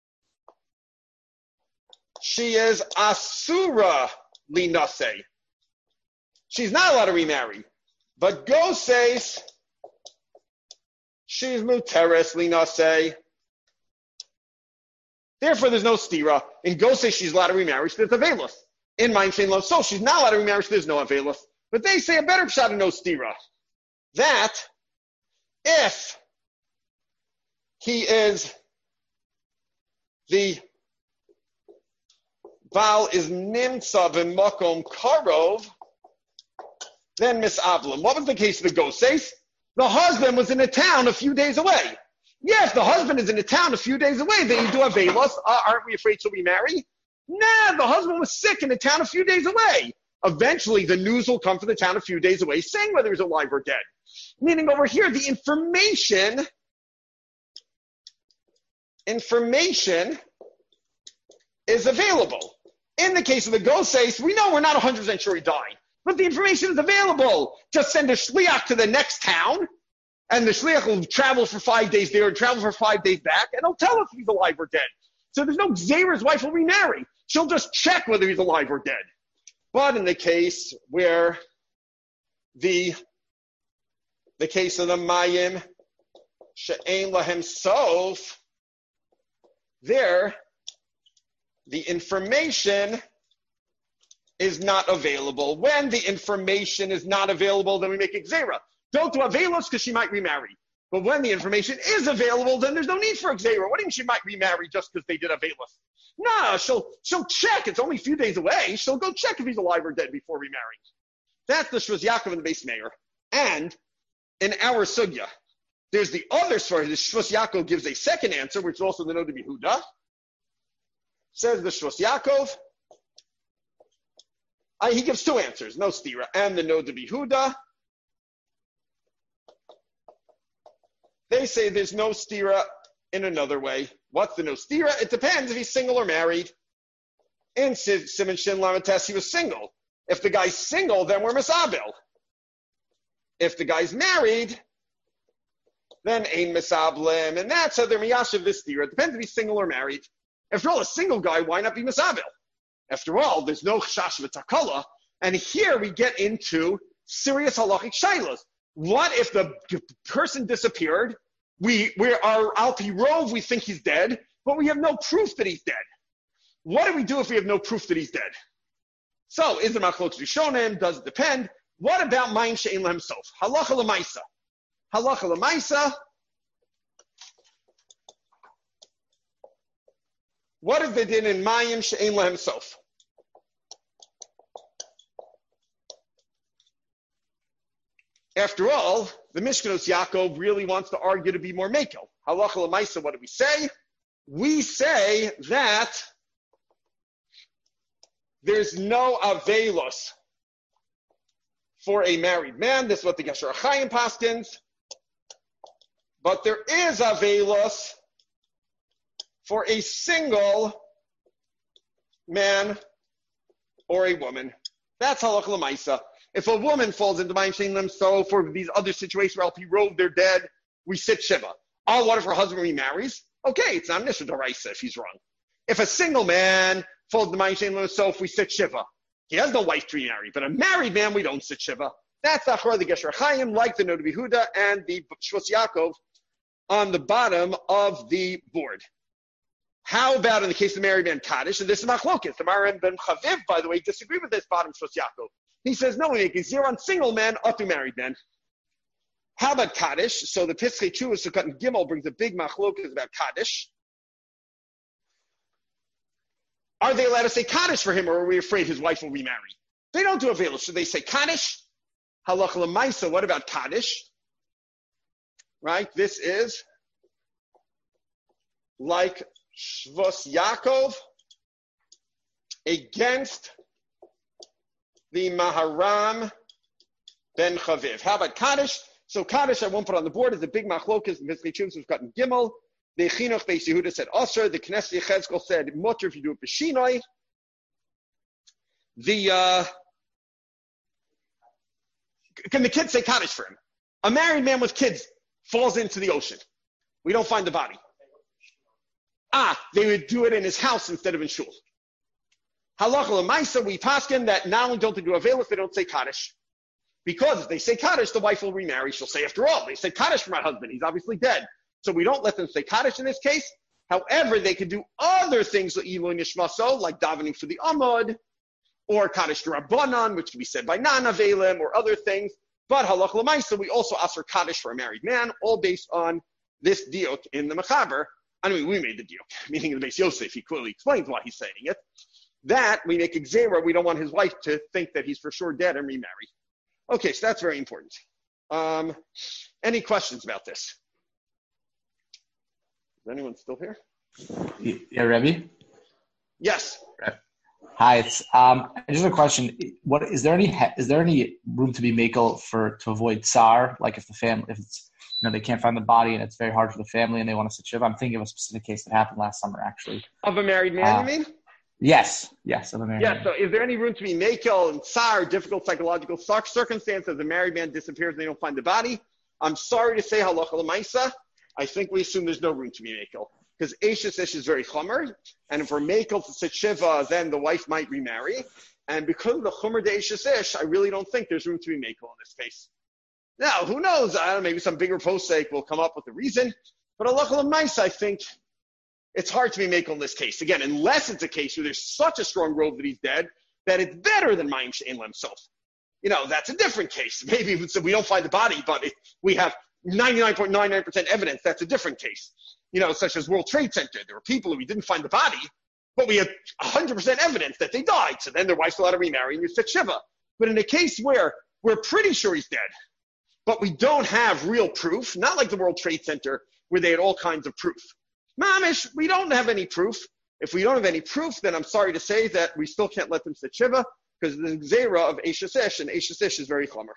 She is asura linase. She's not allowed to remarry. But Goses, she's muteres linase. Therefore, there's no stira. In Goses, she's allowed to remarry, so there's avelus. In Mayim she'ein lahem sof, she's not allowed to remarry, so there's no avelus. But they say a better pshat of no stira. That if he is the Baal is nimtza b'makom karov, then misavlim. What was the case of the Goses? The husband was in a town a few days away. Yes, the husband is in a town a few days away. Then you do avelos. Aren't we afraid to remarry? Nah, the husband was sick in a town a few days away. Eventually, the news will come from the town a few days away saying whether he's alive or dead. Meaning over here, the information is available. In the case of the Goses, we know we're not 100% sure he died. But the information is available. Just send a shliach to the next town, and the shliach will travel for 5 days there and travel for 5 days back, and he'll tell us if he's alive or dead. So there's no gzeira his wife will remarry. She'll just check whether he's alive or dead. But in the case where the case of the Mayim she'ein lahem sof, there, the information is not available. When the information is not available, then we make a gzera. Don't do avelos because she might remarry. But when the information is available, then there's no need for a gzera. What do you mean she might remarry just because they did avelos? No, she'll check. It's only a few days away. She'll go check if he's alive or dead before remarrying. That's the Shvus Yaakov and the Beis Meir. And in our sugya, there's the other story. The Shvus Yaakov gives a second answer, which is also the Nod of Yehuda. Says the Shvus Yaakov. He gives two answers, no stira, and the Nod of Yehuda. They say there's no stira in another way. What's the no stira? It depends if he's single or married. In Siman Shin Lamates, he was single. If the guy's single, then we're Misabel. If the guy's married, then Ein Misablim. And that's how they're Miyashiv this stira. It depends if he's single or married. After all, a single guy, why not be Misabel? After all, there's no Chash v'Takala. And here we get into serious halachic shaylas. What if the person disappeared? We are al pi rov, we think he's dead, but we have no proof that he's dead. What do we do if we have no proof that he's dead? So, is the machlokes rishonim? Does it depend? What about mayim she'ein lahem sof? Halacha l'maisa. Halacha l'maisa. What if they did in mayim she'ein lahem sof? After all, the Mishkanos Yaakov really wants to argue to be more mekel. Halacha l'maisa, what do we say? We say that there's no avelos for a married man. This is what the Gesher HaChaim paskins. But there is avelos for a single man or a woman. That's halacha l'maisa. If a woman falls into mayim she'ein lahem sof, for these other situations where Al-Pi Rov, they're dead, we sit shiva. Oh, what if her husband remarries? Okay, it's not an issue d'oraisa if he's wrong. If a single man falls into mayim she'ein lahem sof, we sit shiva. He has no wife to remarry, but a married man, we don't sit shiva. That's Achra the Gesher Chaim, like the Nod of Yehuda and the Shvus Yaakov on the bottom of the board. How about in the case of the married man Kaddish? And this is Machlokes. The Maran ben Chaviv, by the way, disagreed with this bottom Shvus Yaakov. He says, no, we make a zero on single men, up to married men. How about Kaddish? So the Pischei Teshuvah Sukkot and Gimel brings a big machlokes about Kaddish. Are they allowed to say Kaddish for him, or are we afraid his wife will remarry? They don't do Avelos. Should they say Kaddish? Halacha l'maisa, what about Kaddish? Right? This is like Shvus Yaakov against the Maharam ben Chaviv. How about Kaddish? So Kaddish, I won't put on the board, is a big machlokas in Pischei Teshuvah Sukkot and Gimel. The Chinuch Beis Yehuda said Osir. The Knesset Yechezkel said Mutter if you do it b'shinoi. Can the kids say Kaddish for him? A married man with kids falls into the ocean. We don't find the body. They would do it in his house instead of in shul. Halacha l'maisa, we paskin that not only don't they do avelos, they don't say Kaddish. Because if they say Kaddish, the wife will remarry. She'll say, after all, they said Kaddish for my husband. He's obviously dead. So we don't let them say Kaddish in this case. However, they could do other things like Ilui Nishmaso, like davening for the Amud, or Kaddish Rabbanan, which can be said by non-avelim, or other things. But halacha l'maisa, we also ask for Kaddish for a married man, all based on this diuk in the Mechaber. I mean, we made the diuk, meaning in the Beis Yosef. He clearly explains why he's saying it. That we make a gzera, we don't want his wife to think that he's for sure dead and remarry. Okay, so that's very important. Any questions about this? Is anyone still here? Yeah, Rebbe? Yes. Hi, it's just a question. What is there any room to be makel to avoid tsar? Like if it's they can't find the body and it's very hard for the family and they want to sit shiva. I'm thinking of a specific case that happened last summer, actually. Of a married man, you mean? Yes, of a married man. So is there any room to be makel and tsar, difficult psychological circumstances? A married man disappears and they don't find the body. I'm sorry to say halacha l'maisa. I think we assume there's no room to be makel. Because Eishes Ish is very chomer, and if we're makel to sit shiva, then the wife might remarry. And because of the chomer de Eishes Ish, I really don't think there's room to be makel in this case. Now, who knows? I don't know, maybe some bigger posek will come up with a reason. But halacha l'maisa, I think it's hard to be makel in this case. Again, unless it's a case where there's such a strong rove that he's dead that it's better than Mayim She'en Lem Sof. That's a different case. Maybe we don't find the body, but we have 99.99% evidence. That's a different case. Such as World Trade Center. There were people who we didn't find the body, but we had 100% evidence that they died. So then their wife's allowed to remarry and you sit Shiva. But in a case where we're pretty sure he's dead, but we don't have real proof, not like the World Trade Center where they had all kinds of proof. Mamish, we don't have any proof. If we don't have any proof, then I'm sorry to say that we still can't let them sit Shiva because the Zera of Eishes Ish, and Eishes Ish is very chummer.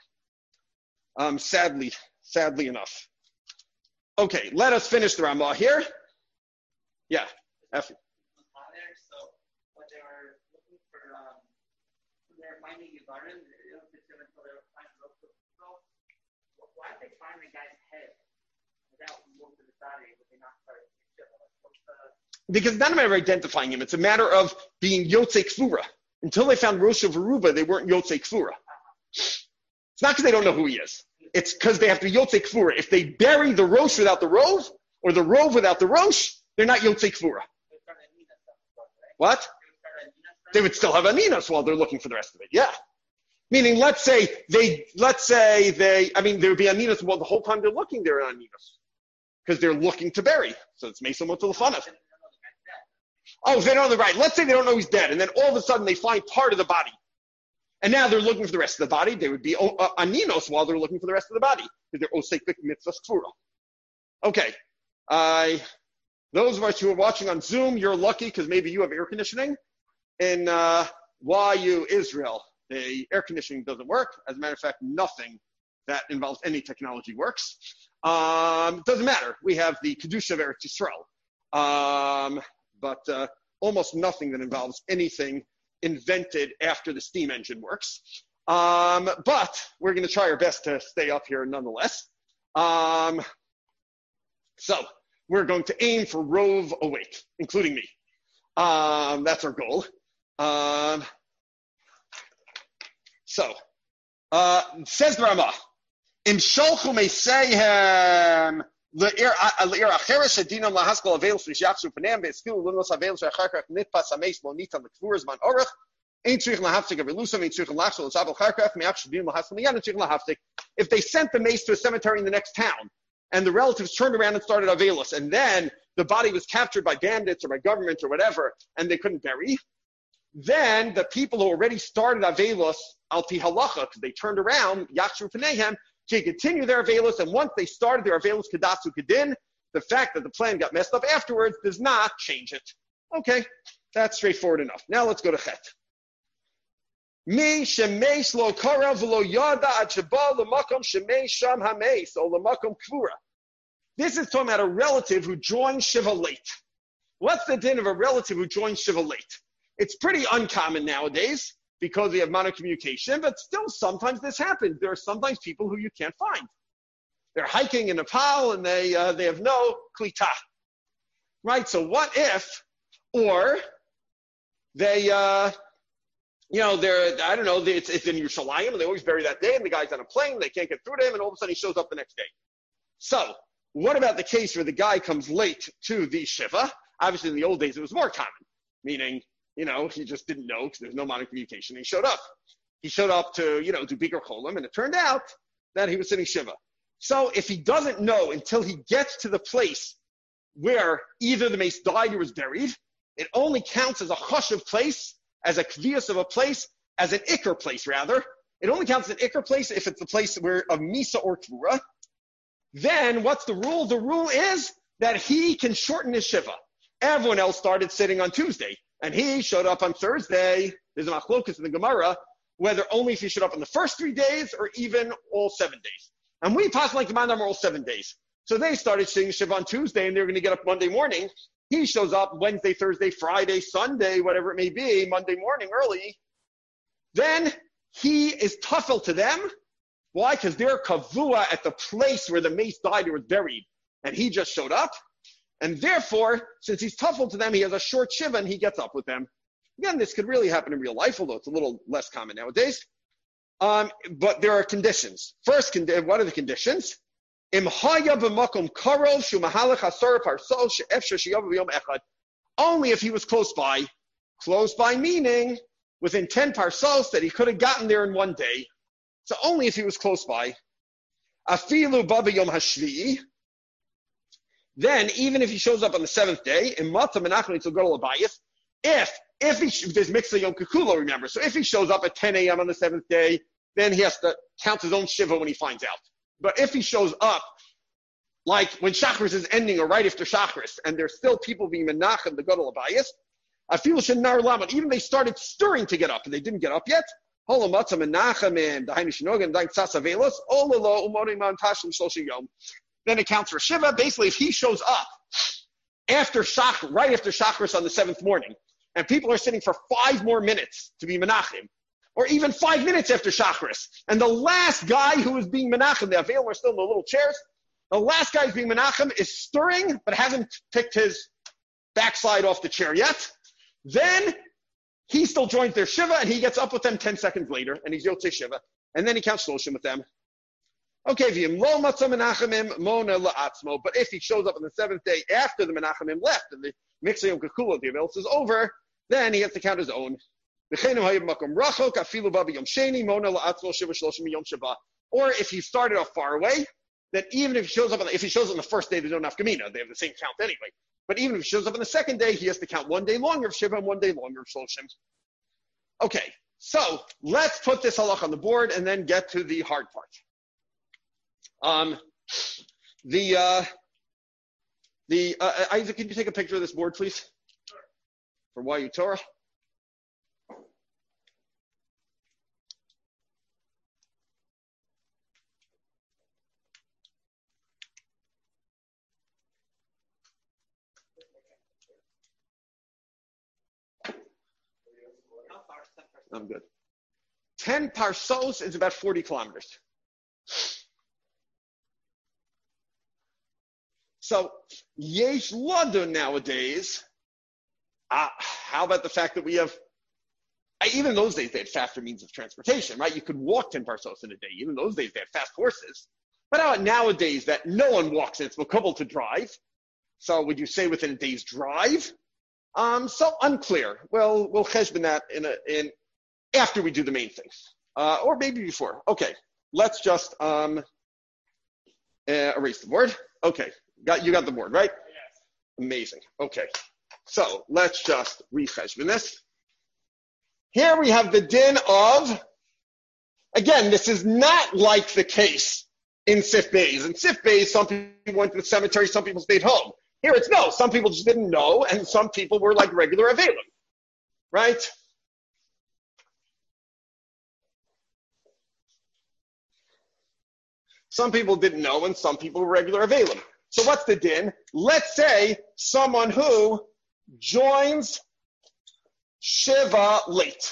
Sadly enough. Okay, let us finish the Ramah here. Yeah, Effie. So when they were looking for they're finding Yivarim, they don't fit them until they were finding Rosh. Why did they find the guy's head without most of the body? Would they not start? Because it's not a matter of identifying him. It's a matter of being Yotzei Kfura. Until they found Rosh of Aruba, they weren't Yotzei Kfura. It's not because they don't know who he is. It's because they have to be Yotzei Kfura. If they bury the Rosh without the Rove, or the Rove without the Rosh, they're not Yotzei Kfura. What? They would still have Aminos while they're looking for the rest of it. Yeah. Meaning, let's say they, there would be Aminos while the whole time they're looking, they're Aminos. Because they're looking to bury. So it's Meso Motul. Oh, they don't know, right. Let's say they don't know he's dead, and then all of a sudden they find part of the body. And now they're looking for the rest of the body. They would be Aninos while they're looking for the rest of the body. Because they're Osek Mitzvah Kfura. Okay. Those of us who are watching on Zoom, you're lucky because maybe you have air conditioning. In YU Israel, the air conditioning doesn't work. As a matter of fact, nothing that involves any technology works. Doesn't matter. We have the Kedusha of Eretz Yisrael. But almost nothing that involves anything invented after the steam engine works. But we're going to try our best to stay up here nonetheless. So we're going to aim for Rove awake, including me. That's our goal. Says the Ramah, Im sholchu meiseihem le'ir acheres shedinam lahaskol avelos v'shapsu panem ve'eskilu limos avelos v'acharkach nitpas hameis lo nitan l'kvuras man orach ein tzrich lahaftik avelusam ein tzrich lachshol l'sabel charkach me'ach shedinam lahaskol miyan ein tzrich lahaftik. If they sent the mace to a cemetery in the next town, and the relatives turned around and started avelos, and then the body was captured by bandits or by government or whatever, and they couldn't bury, then the people who already started avelos al pi halacha, because they turned around, yachshu panehem, to continue their avelos, and once they started their avelos kadatsu kedin, the fact that the plan got messed up afterwards does not change it. Okay, that's straightforward enough. Now let's go to Chet. Mi shemesh lo kara v'lo yada ad sheba l'makom shemesh sham hameis, or l'makom kvura. This is talking about a relative who joined Shiva late. What's the din of a relative who joins Shiva late? It's pretty uncommon nowadays because we have monocommunication, but still sometimes this happens. There are sometimes people who you can't find. They're hiking in Nepal and they have no klita. Right? So what if, or they, I don't know, it's in Yerushalayim and they always bury that day and the guy's on a plane, they can't get through to him and all of a sudden he shows up the next day. So what about the case where the guy comes late to the Shiva? Obviously in the old days it was more common, meaning, he just didn't know because there's no modern communication. He showed up. He showed up to, do Bikur Cholim, and it turned out that he was sitting Shiva. So if he doesn't know until he gets to the place where either the mace died or was buried, it only counts as a chashuv place, as a kvias of a place, as an ikr place rather. It only counts as an ikr place if it's the place where of misa or kvura. Then what's the rule? The rule is that he can shorten his Shiva. Everyone else started sitting on Tuesday. And he showed up on Thursday. There's a machlokus in the Gemara, whether only if he showed up on the first 3 days or even all 7 days. And we pass like the Mandam all 7 days. So they started sitting Shiva on Tuesday, and they're going to get up Monday morning. He shows up Wednesday, Thursday, Friday, Sunday, whatever it may be, Monday morning early. Then he is tuffel to them. Why? Because they're kavua at the place where the mace died or was buried. And he just showed up. And therefore, since he's tuffled to them, he has a short Shiva and he gets up with them. Again, this could really happen in real life, although it's a little less common nowadays. But there are conditions. First, what are the conditions? Only if he was close by. Close by meaning within 10 parsos that he could have gotten there in one day. So only if he was close by. Afilu baba yom hashvi'i. Then even if he shows up on the seventh day, in Matzah Menachem to go to Labayis, if there's Miksa Yom Kikulo, remember, so if he shows up at 10 a.m. on the seventh day, then he has to count his own Shiva when he finds out. But if he shows up, like when Shachris is ending or right after Shachris, and there's still people being Menachem to go to Labayis, I feel Shenar Lamed, even they started stirring to get up, and they didn't get up yet. Then it counts for Shiva. Basically, if he shows up after right after Shachris on the seventh morning, and people are sitting for 5 more minutes to be Menachem, or even 5 minutes after Shachris, and the last guy who is being Menachem, the Avelim are still in the little chairs, the last guy who's being Menachem is stirring, but hasn't picked his backside off the chair yet, then he still joins their Shiva, and he gets up with them 10 seconds later, and he's Yotzei Shiva, and then he counts Shloshim with them. Okay, but if he shows up on the seventh day after the Menachemim left, and the Miksa Yom Kekula, the Avelis is over, then he has to count his own. Or if he started off far away, then even if he shows up on the first day, there's no nafkamina. They have the same count anyway. But even if he shows up on the second day, he has to count 1 day longer of Shiva and 1 day longer of Shloshim. Okay, so let's put this halach on the board and then get to the hard part. Isaac, can you take a picture of this board, please? For YU Torah. I'm good. 10 parsos is about 40 kilometers. So, yesh ladun nowadays. How about the fact that we have, even in those days they had faster means of transportation, right? You could walk 10 parsos in a day. Even in those days they had fast horses. But how about nowadays that no one walks and it's makubal to drive? So would you say within a day's drive? So unclear. Well, we'll cheshbon that in after we do the main things, or maybe before. Okay, let's just erase the board. Okay, you got the board, right? Yes. Amazing. Okay, so let's just re-cheshbon this. Here we have the din of, again, this is not like the case in Sif Beis. In Sif Beis, some people went to the cemetery, some people stayed home. Here it's no, some people just didn't know, and some people were like regular Avelim, right? Some people didn't know, and some people were regular Avelim. So what's the din? Let's say someone who joins Shiva late,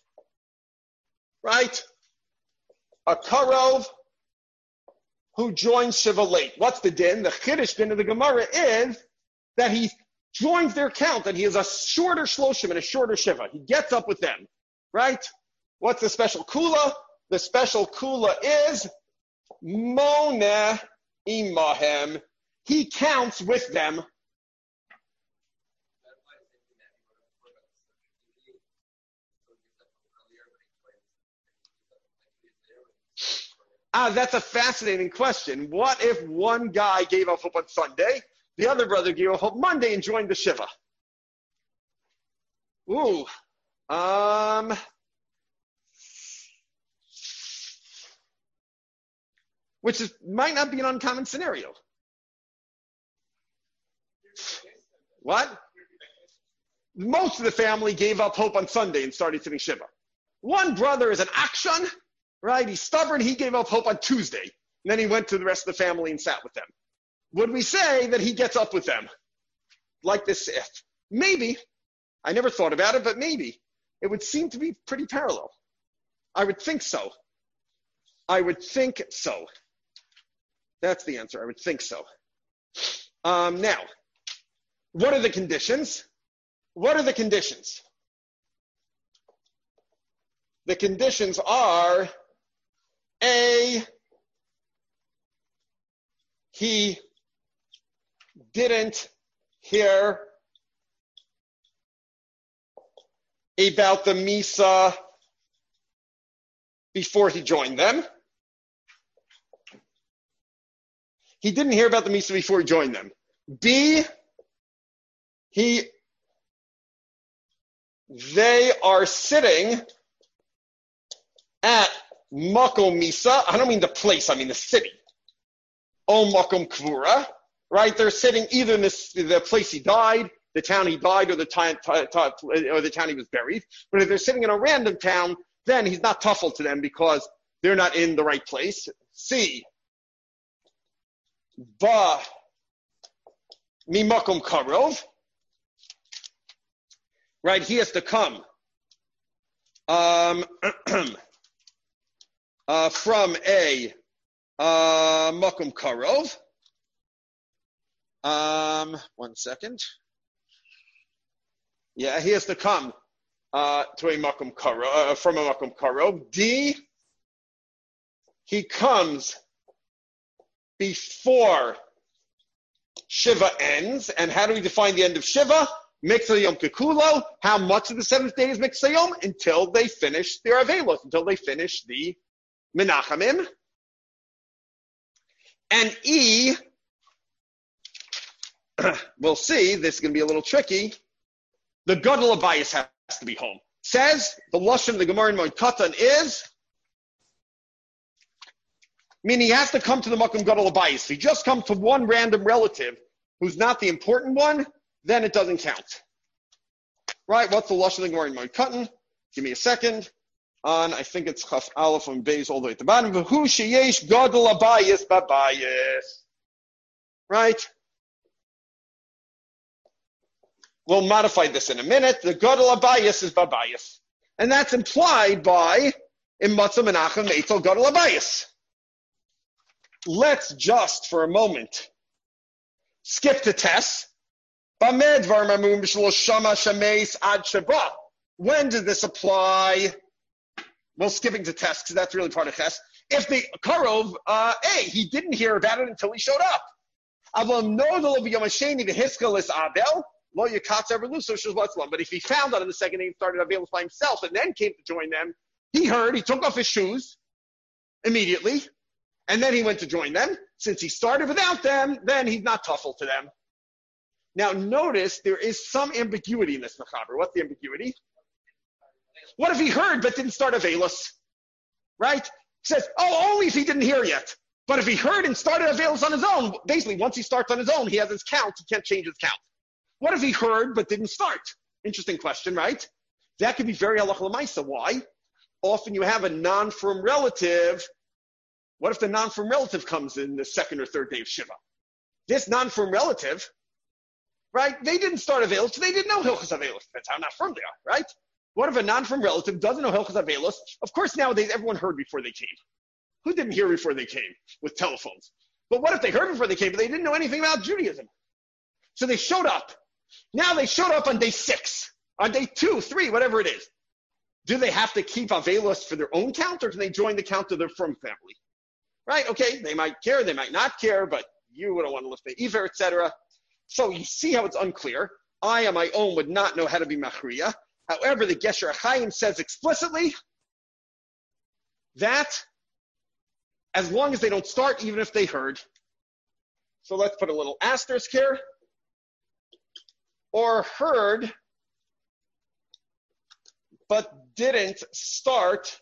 right? A Karov who joins Shiva late. What's the din? The Chiddush din of the Gemara is that he joins their count, and he has a shorter Shloshim and a shorter Shiva. He gets up with them, right? What's the special Kula? The special Kula is Mona imahem. He counts with them. That's a fascinating question. What if one guy gave up hope on Sunday, the other brother gave up hope Monday and joined the Shiva? Which might not be an uncommon scenario. What? Most of the family gave up hope on Sunday and started sitting Shiva. One brother is an akshan, right? He's stubborn. He gave up hope on Tuesday. And then he went to the rest of the family and sat with them. Would we say that he gets up with them? Like this? Maybe. I never thought about it, but maybe. It would seem to be pretty parallel. I would think so. That's the answer. I would think so. Now, what are the conditions? The conditions are A, he didn't hear about the Misa before he joined them. He didn't hear about the Misa before he joined them. B, they are sitting at Makom Misa. I don't mean the place, I mean the city. O Makom Kvura, right? They're sitting either in the place he died, the town he died, or the town he was buried. But if they're sitting in a random town, then he's not tuffle to them because they're not in the right place. C, Ba Mimakom Karov, right? He has to come from a Makom Karov. 1 second. Yeah, he has to come to a Makom Karov, from a Makom Karov. D, he comes before Shiva ends. And how do we define the end of Shiva? Miksa Yom Kikulo. How much of the seventh day is Miksa Yom? Until they finish their Avelos, until they finish the Menachamim. And E, we'll see, this is going to be a little tricky. The Gadol Abayis has to be home. Says, the Lashon of the Gemara in Moed Katan is, meaning he has to come to the Makom Gadol Abayis. If he just comes to one random relative who's not the important one, then it doesn't count. Right? What's the Lashon of the Gemara in Moed Katan? Give me a second. On, I think it's Chaf Aleph and Beis all the way at the bottom. V'hu sheyesh Gadol Abayis babayis. Right? We'll modify this in a minute. The Gadol Abayis is babayis. And that's implied by Immatzah Menachem Eitzel Gadol Abayis. Let's just, for a moment, skip to Tess. When did this apply? Well, skipping to Tess, because that's really part of Ches. If the Karov, he didn't hear about it until he showed up. But if he found out on the second day and started Avelos by himself and then came to join them, he heard, he took off his shoes immediately, and then he went to join them. Since he started without them, then he's not tuffle to them. Now notice there is some ambiguity in this Mechaber. What's the ambiguity? What if he heard but didn't start Avelos? Right? He says, only if he didn't hear yet. But if he heard and started Avelos on his own, basically once he starts on his own, he has his count, he can't change his count. What if he heard but didn't start? Interesting question, right? That could be very halacha l'maisa. Why? Often you have a non-firm relative. What if the non-firm relative comes in the second or third day of Shiva? This non-firm relative, right, they didn't start Avelos, so they didn't know Hilchos Avelos. That's how not firm they are, right? What if a non-firm relative doesn't know Hilchos Avelos? Of course, nowadays, everyone heard before they came. Who didn't hear before they came with telephones? But what if they heard before they came, but they didn't know anything about Judaism? So they showed up. Now they showed up on day 6, on day 2, 3, whatever it is. Do they have to keep Avelos for their own count, or can they join the count of their firm family? Right? Okay, they might care, they might not care, but you wouldn't want to lift the Iver, etc. So you see how it's unclear. I on my own would not know how to be Machriya. However, the Gesher HaChaim says explicitly that as long as they don't start, even if they heard. So let's put a little asterisk here. Or heard, but didn't start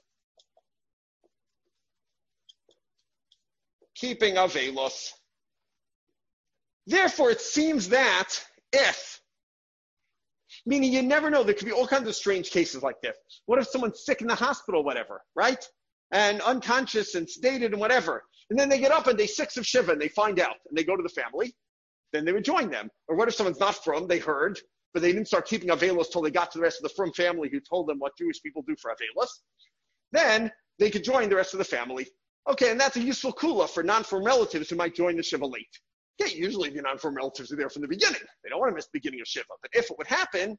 keeping Avelos. Therefore, it seems that if, meaning you never know, there could be all kinds of strange cases like this. What if someone's sick in the hospital, whatever, right? And unconscious and sedated and whatever. And then they get up on day 6 of Shiva and they find out and they go to the family. Then they would join them. Or what if someone's not from, they heard, but they didn't start keeping Avelos till they got to the rest of the from family who told them what Jewish people do for Avelos. Then they could join the rest of the family. Okay, and that's a useful kula for non-firm relatives who might join the Shiva late. Okay, usually the non-firm relatives are there from the beginning. They don't want to miss the beginning of Shiva. But if it would happen,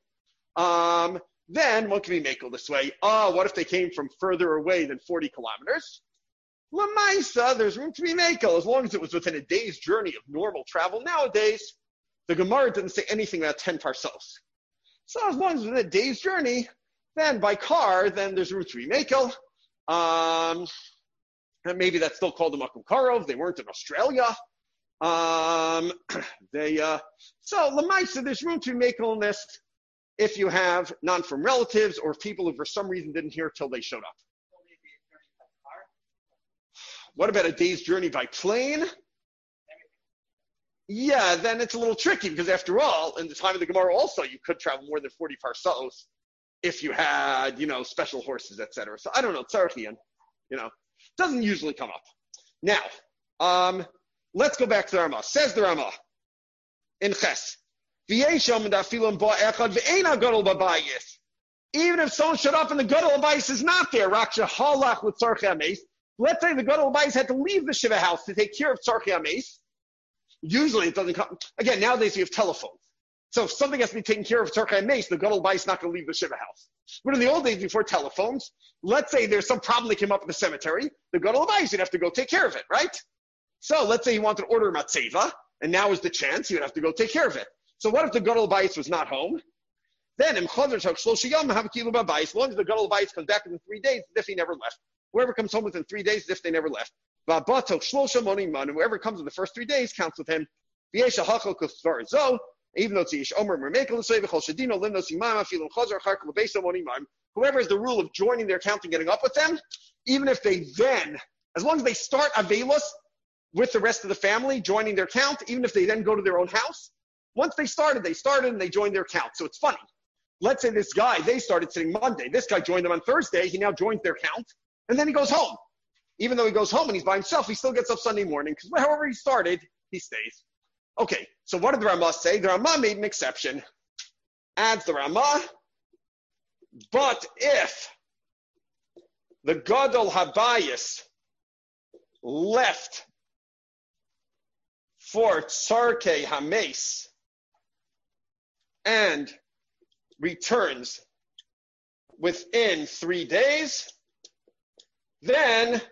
then what can we make this way? What if they came from further away than 40 kilometers? Lamaisa, there's room to be makel as long as it was within a day's journey of normal travel. Nowadays, the Gemara didn't say anything about 10 parsos. So as long as it's within a day's journey, then by car, then there's room to be makel. And maybe that's still called the Makom Karov. They weren't in Australia. So Lamaisa, there's room to be makel in this if you have non-from relatives or people who for some reason didn't hear till they showed up. What about a day's journey by plane? Yeah, then it's a little tricky because after all, in the time of the Gemara also, you could travel more than 40 parsos if you had, special horses, etc. So I don't know, Tzarchian, doesn't usually come up. Now, let's go back to the Ramah. Says the Ramah in Ches, even if someone showed up and the Gadol Abayis is not there, Raksha halach with Tzarchi Ames, let's say the Gadol Abayis had to leave the Shiva house to take care of Tzarchi Ames. Usually it doesn't come. Again, nowadays we have telephones. So if something has to be taken care of Tzarchi Ames, the Gadol Abayis is not going to leave the Shiva house. But in the old days before telephones, let's say there's some problem that came up in the cemetery, the Gadol Abayis would have to go take care of it, right? So let's say he wanted to order a matzeva, and now is the chance he would have to go take care of it. So what if the Gadol Abayis was not home? Then, as long as the Gadol Abayis comes back in 3 days, as if he never left. Whoever comes home within 3 days, as if they never left. Whoever comes in the first 3 days counts with him. Even though it's Yish Omer, whoever has the rule of joining their count and getting up with them, even if they then, as long as they start Avelos with the rest of the family, joining their count, even if they then go to their own house, once they started and they joined their count. So it's funny. Let's say this guy, they started sitting Monday. This guy joined them on Thursday. He now joins their count, and then he goes home. Even though he goes home and he's by himself, he still gets up Sunday morning, because however he started, he stays. Okay, so what did the Ramah say? The Ramah made an exception. Adds the Ramah, but if the Gadol Habayis left for Tzarkei Hames and returns within 3 days, then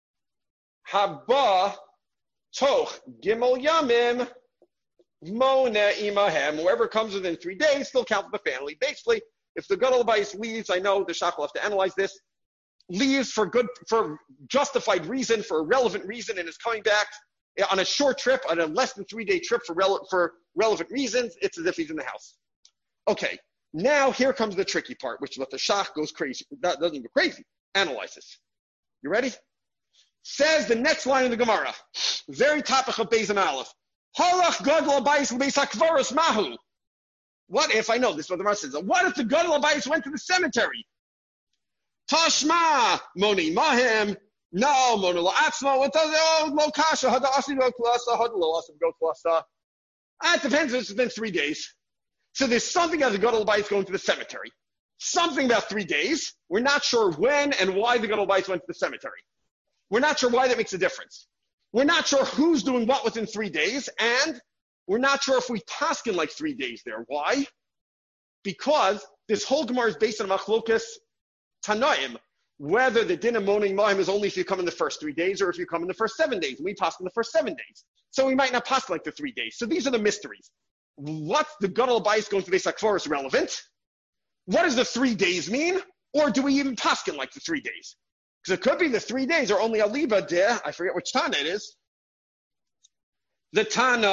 Haba Toch Gimel Yamim Mona Imahem. Whoever comes within 3 days still counts the family. Basically, if the Gadol Abayis leaves, I know the Shach will have to analyze this, leaves for justified reason, for a relevant reason, and is coming back on a short trip, on a less than 3 day trip for relevant reasons, it's as if he's in the house. Okay, now here comes the tricky part, which is what the Shach goes crazy. That doesn't go crazy. Analyze this. You ready? Says the next line in the Gemara, very topic of Beis Aleph. Halach Gadol Abayis l'beis hakvaros mahu. What if, I know this is what the Gemara says, what if the Gadol Abayis went to the cemetery? Tashma moni mahem. No, moni la'atzma. What does it? Lo kasha hada asi go klasa hada lo asi go klasa. It depends if it's been 3 days. So there's something as the Gadol Abayis going to the cemetery. Something about 3 days. We're not sure when and why the Gadol Abayis went to the cemetery. We're not sure why that makes a difference. We're not sure who's doing what within 3 days, and we're not sure if we taskin like 3 days there. Why? Because this whole Gemara is based on Machlokas Tanaim, whether the din of moaning mahim is only if you come in the first 3 days or if you come in the first 7 days. And we pass in the first 7 days. So we might not pass like the 3 days. So these are the mysteries. What's the Gadol Abayis going to the Beis HaKvaros relevant? What does the 3 days mean? Or do we even paskin like the 3 days? Because it could be the 3 days are only aliba de, I forget which Tana it is. The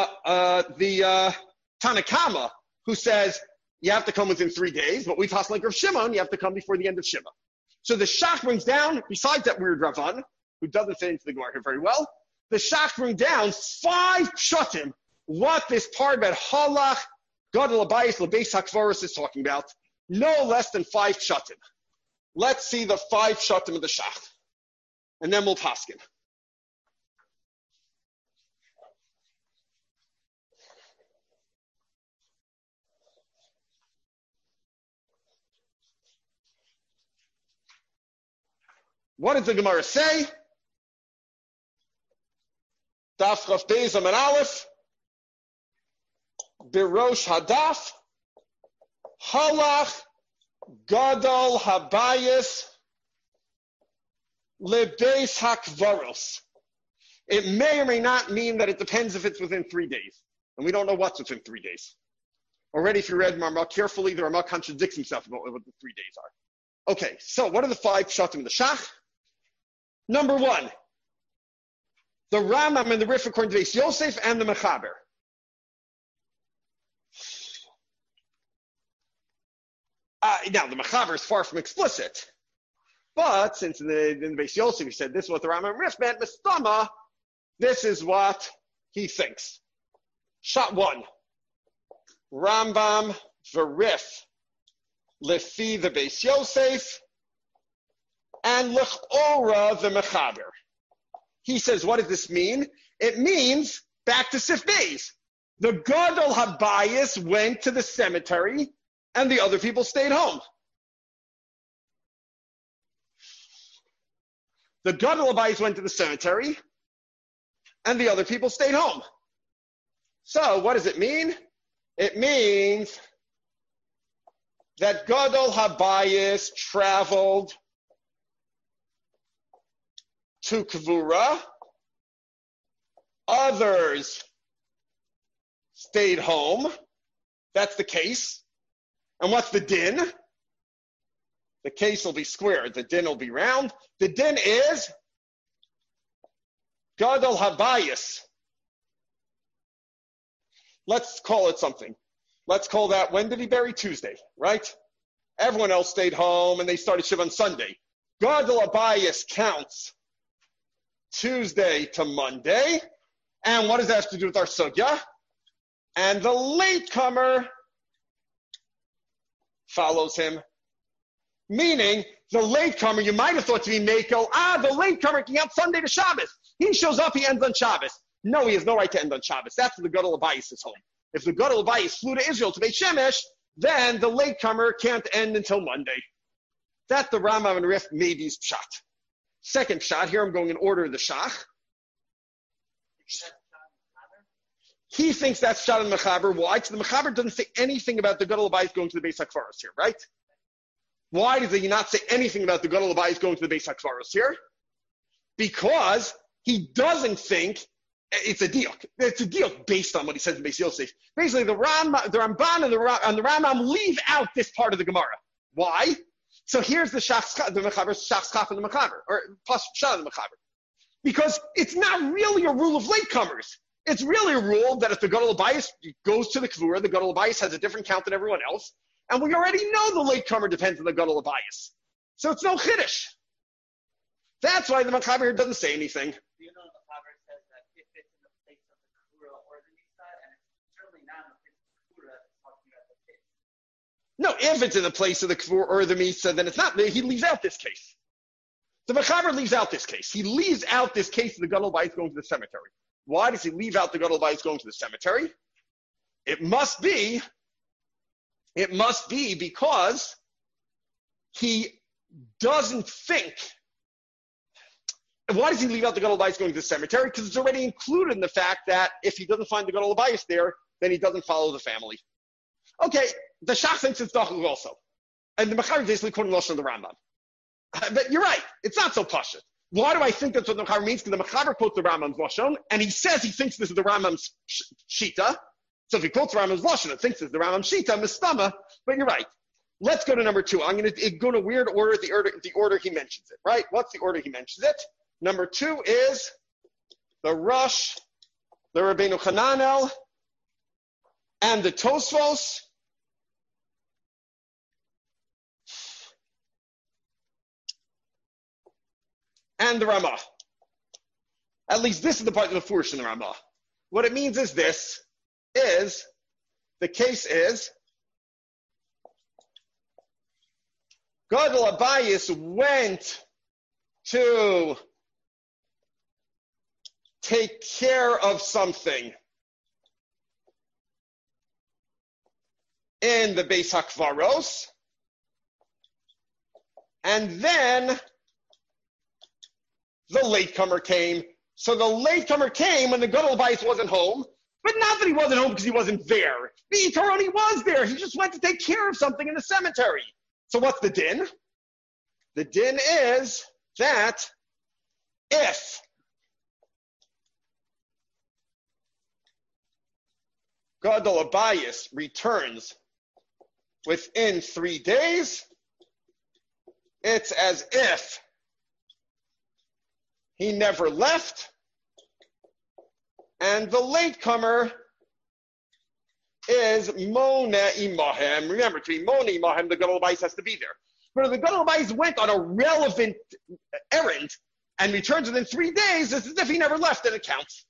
Tanakama, who says you have to come within 3 days, but we pass like Rav Shimon, you have to come before the end of Shiva. So the Shach brings down, besides that weird Ravan, who doesn't fit into the Gemara here very well, the Shach brings down 5 pshatim, what this part about Halach, Gadol Abayis, L'beis HaKvaros is talking about. No less than 5 pshatim. Let's see the 5 pshatim of the Shach, and then we'll paskin. What does the Gemara say? Daf Chaf Beis Amud Aleph, Birosh Hadaf, Halach Gadol Habayis lebeis hakvaros. It may or may not mean that it depends if it's within 3 days. And we don't know what's within 3 days. Already, if you read Ramah carefully, the Ramah contradicts himself about what the 3 days are. Okay, so what are the 5 pshatim in the Shach? Number 1, the Rambam and the Rif according to Beis Yosef and the Mechaber. Now, the Mechaber is far from explicit. But since in the Beis Yosef he said this is what the Rambam and Rif meant, Mistama, this is what he thinks. Shot 1. Rambam v'Rif lefi the Beis Yosef and l'chora the Mechaber. He says, what does this mean? It means, back to Sif Beis, the Gadol Habayis went to the cemetery and the other people stayed home. The Gadol Habayis went to the cemetery and the other people stayed home. So what does it mean? It means that Gadol Habayis traveled to Kvura, others stayed home. That's the case. And what's the din? The case will be square. The din will be round. The din is Gadol Habayis. Let's call it something. Let's call that, when did he bury? Tuesday, right? Everyone else stayed home and they started Shiva on Sunday. Gadol Habayis counts Tuesday to Monday. And what does that have to do with our sugya? And the latecomer follows him. Meaning, the latecomer, you might have thought to be Mako, the latecomer can count Sunday to Shabbos. He shows up, he ends on Shabbos. No, he has no right to end on Shabbos. That's the Gadol Habayis is home. If the Gadol Habayis flew to Israel to Beit Shemesh, then the latecomer can't end until Monday. That's the Rambam and Rif maybe's pshat. Second pshat, here I'm going in order of the Shach. He thinks that's pshat and Mechaber. Why? Because the Mechaber doesn't say anything about the Gadol Habayis going to the Beis HaKvaros here, right? Why does he not say anything about the Gadol Habayis going to the Beis HaKvaros here? Because he doesn't think it's a deal. It's a deal based on what he says in Beis Yosef. Basically, the Ramban and the Rambam leave out this part of the Gemara. Why? So here's the Mechaber's Shachschaf and the Mechaber, or plus Pshat and the Mechaber. Because it's not really a rule of latecomers. It's really a rule that if the Gadol Habayis goes to the Kvura, the Gadol Habayis has a different count than everyone else. And we already know the latecomer depends on the Gadol Habayis. So it's no Chiddush. That's why the Mechaber here doesn't say anything. You know, the Mechaber says that if it's in the place of the Kvura or the Misa, and it's certainly not in the place of the Kvura, it's talking about the case. No, if it's in the place of the Kvura or the Misa, then it's not. He leaves out this case. The Mechaber leaves out this case. He leaves out this case of the Gadol Habayis going to the cemetery. Why does he leave out the Gadol Habayis going to the cemetery? It must be because he doesn't think. Why does he leave out the Gadol Habayis going to the cemetery? Because it's already included in the fact that if he doesn't find the Gadol Habayis there, then he doesn't follow the family. Okay, the Shach thinks it's Dachul also. And the Mechaber is basically quoting Lashon of the Rambam. But you're right, it's not so pashut. Why do I think that's what the Mechaber means? Because the Mechaber quotes the Rambam's Lashon, and he says he thinks this is the Rambam's Shita. So if he quotes the Rambam's Lashon and thinks this is the Rambam's Shita, Mistama, but you're right. Let's go to number 2. I'm going to go in a weird order, the order he mentions it, right? What's the order he mentions it? Number 2 is the Rosh, the Rabbeinu Hananel, and the Tosfos. And the Ramah. At least this is the part of the Furish in the Ramah. What it means is the case is, Gadol Habayis went to take care of something in the Beis HaKvaros, and then the latecomer came. So the latecomer came when the Gadol Habayis wasn't home, but not that he wasn't home because he wasn't there. The Yitaroni was there. He just went to take care of something in the cemetery. So what's the din? The din is that If Gadol Abayis returns within 3 days, it's as if he never left, and the latecomer is Mona Imahem. Remember, to be Mona Imahem, the Gadol Abayis has to be there. But if the Gadol Abayis went on a relevant errand and returns within 3 days, it's as if he never left, and it counts.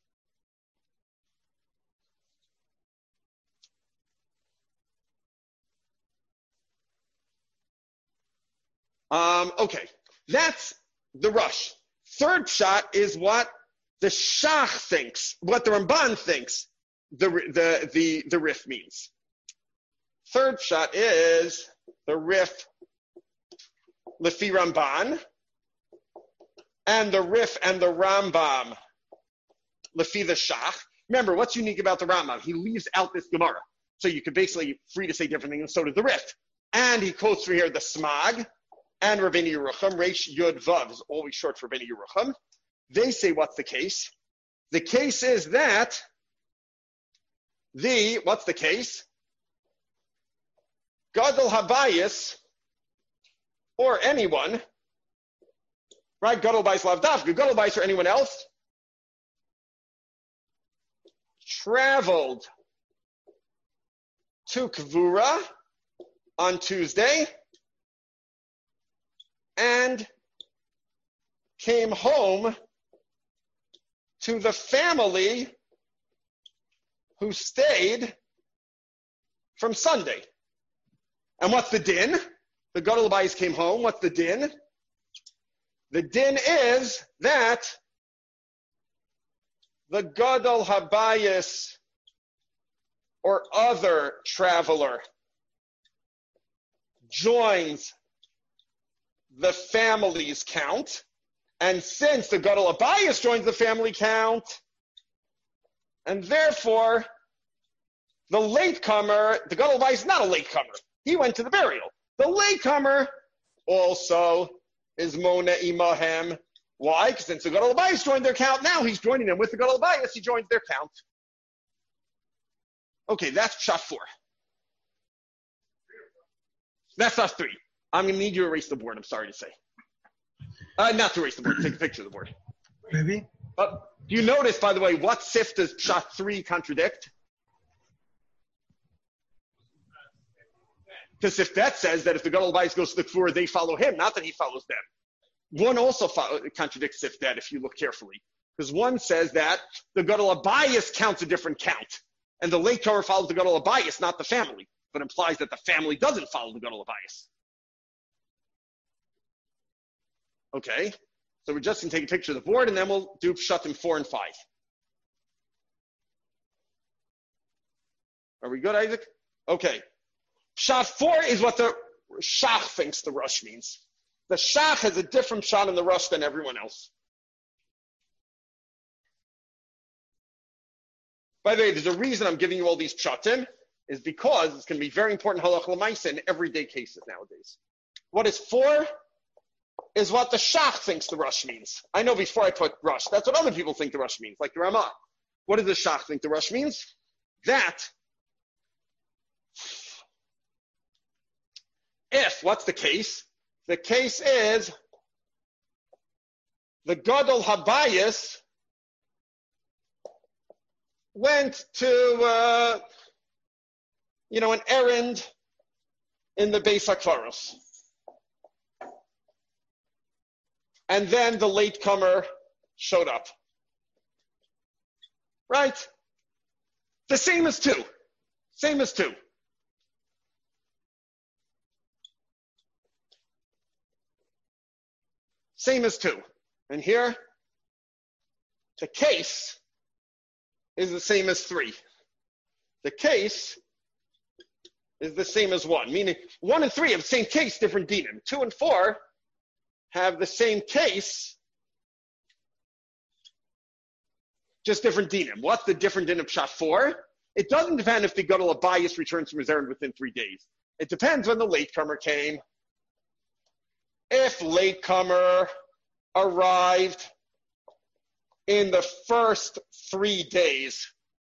Okay, that's the rush. Third shot is what the Shach thinks, what the Ramban thinks the Rif means. Third shot is the Rif Lefi Ramban, and the Rif and the Rambam Lefi the Shach. Remember, what's unique about the Rambam? He leaves out this Gemara. So you could basically free to say different things, and so does the Rif. And he quotes from here the Smag, and Rabbeinu Yerucham, Reish Yud Vav is always short for Rabbeinu Yerucham. They say, what's the case? The case is that what's the case? Gadol Habayis, or anyone, right? Gadol Bayis Lavdavka, Gadol Bayis or anyone else, traveled to Kvura on Tuesday, and came home to the family who stayed from Sunday. And what's the din? The Gadol Abayis came home. What's the din? The din is that the Gadol Habayis or other traveler joins the family's count, and since the Gadol Abayis joins the family count, and therefore the latecomer, the Gadol Abayis is not a latecomer. He went to the burial. The latecomer also is Mona Imahem. Why? Because since the Gadol Abayis joined their count, now he's joining them with the Gadol Abayis. He joins their count. Okay, that's shot 4. That's shot 3. I'm going to need you to erase the board, I'm sorry to say. Not to erase the board, take a picture of the board. Maybe. Do you notice, by the way, what sif does shot 3 contradict? Because if that says that if the Gadol Abayis goes to the Kvura, they follow him, not that he follows them. One also contradicts if that, if you look carefully. Because one says that the Gadol Abayis counts a different count, and the latecomer follows the Gadol Abayis, not the family, but implies that the family doesn't follow the Gadol Abayis. Okay, so we're just going to take a picture of the board, and then we'll do Pshatim 4 and 5. Are we good, Isaac? Okay. Pshat 4 is what the Shach thinks the Rush means. The Shach has a different shot in the Rush than everyone else. By the way, there's a reason I'm giving you all these Pshatim, is because it's going to be very important halach l'maisa in everyday cases nowadays. What is 4? Is what the Shach thinks the Rush means. I know before I put Rush, that's what other people think the Rush means, like the Ramah. What does the Shach think the Rush means? That if, what's the case? The case is the Gadol Habayis went to, an errand in the Beis HaKvaros. And then the latecomer showed up. Right? The same as 2. Same as 2. Same as 2. And here, the case is the same as 3. The case is the same as 1, meaning 1 and 3 have the same case, different dinim. 2 and 4 have the same case, just different dinim. What's the different din of Pshat 4? It doesn't depend if the Gadol Abayis returns from his errand within 3 days. It depends when the latecomer came. If latecomer arrived in the first 3 days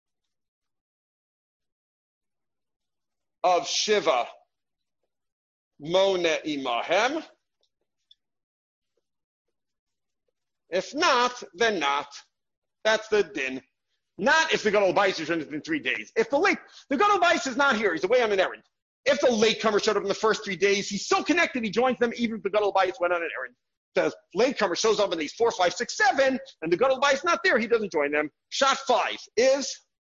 of Shiva Mona Imahem. If not, then not. That's the din. Not if the Gadol Bais returns within 3 days. If the Gadol Bais is not here, he's away on an errand. If the latecomer showed up in the first 3 days, he's so connected, he joins them even if the Gadol Bais went on an errand. The latecomer shows up in these 4, 5, 6, 7, and the Gadol Bais not there, he doesn't join them. Shot 5 is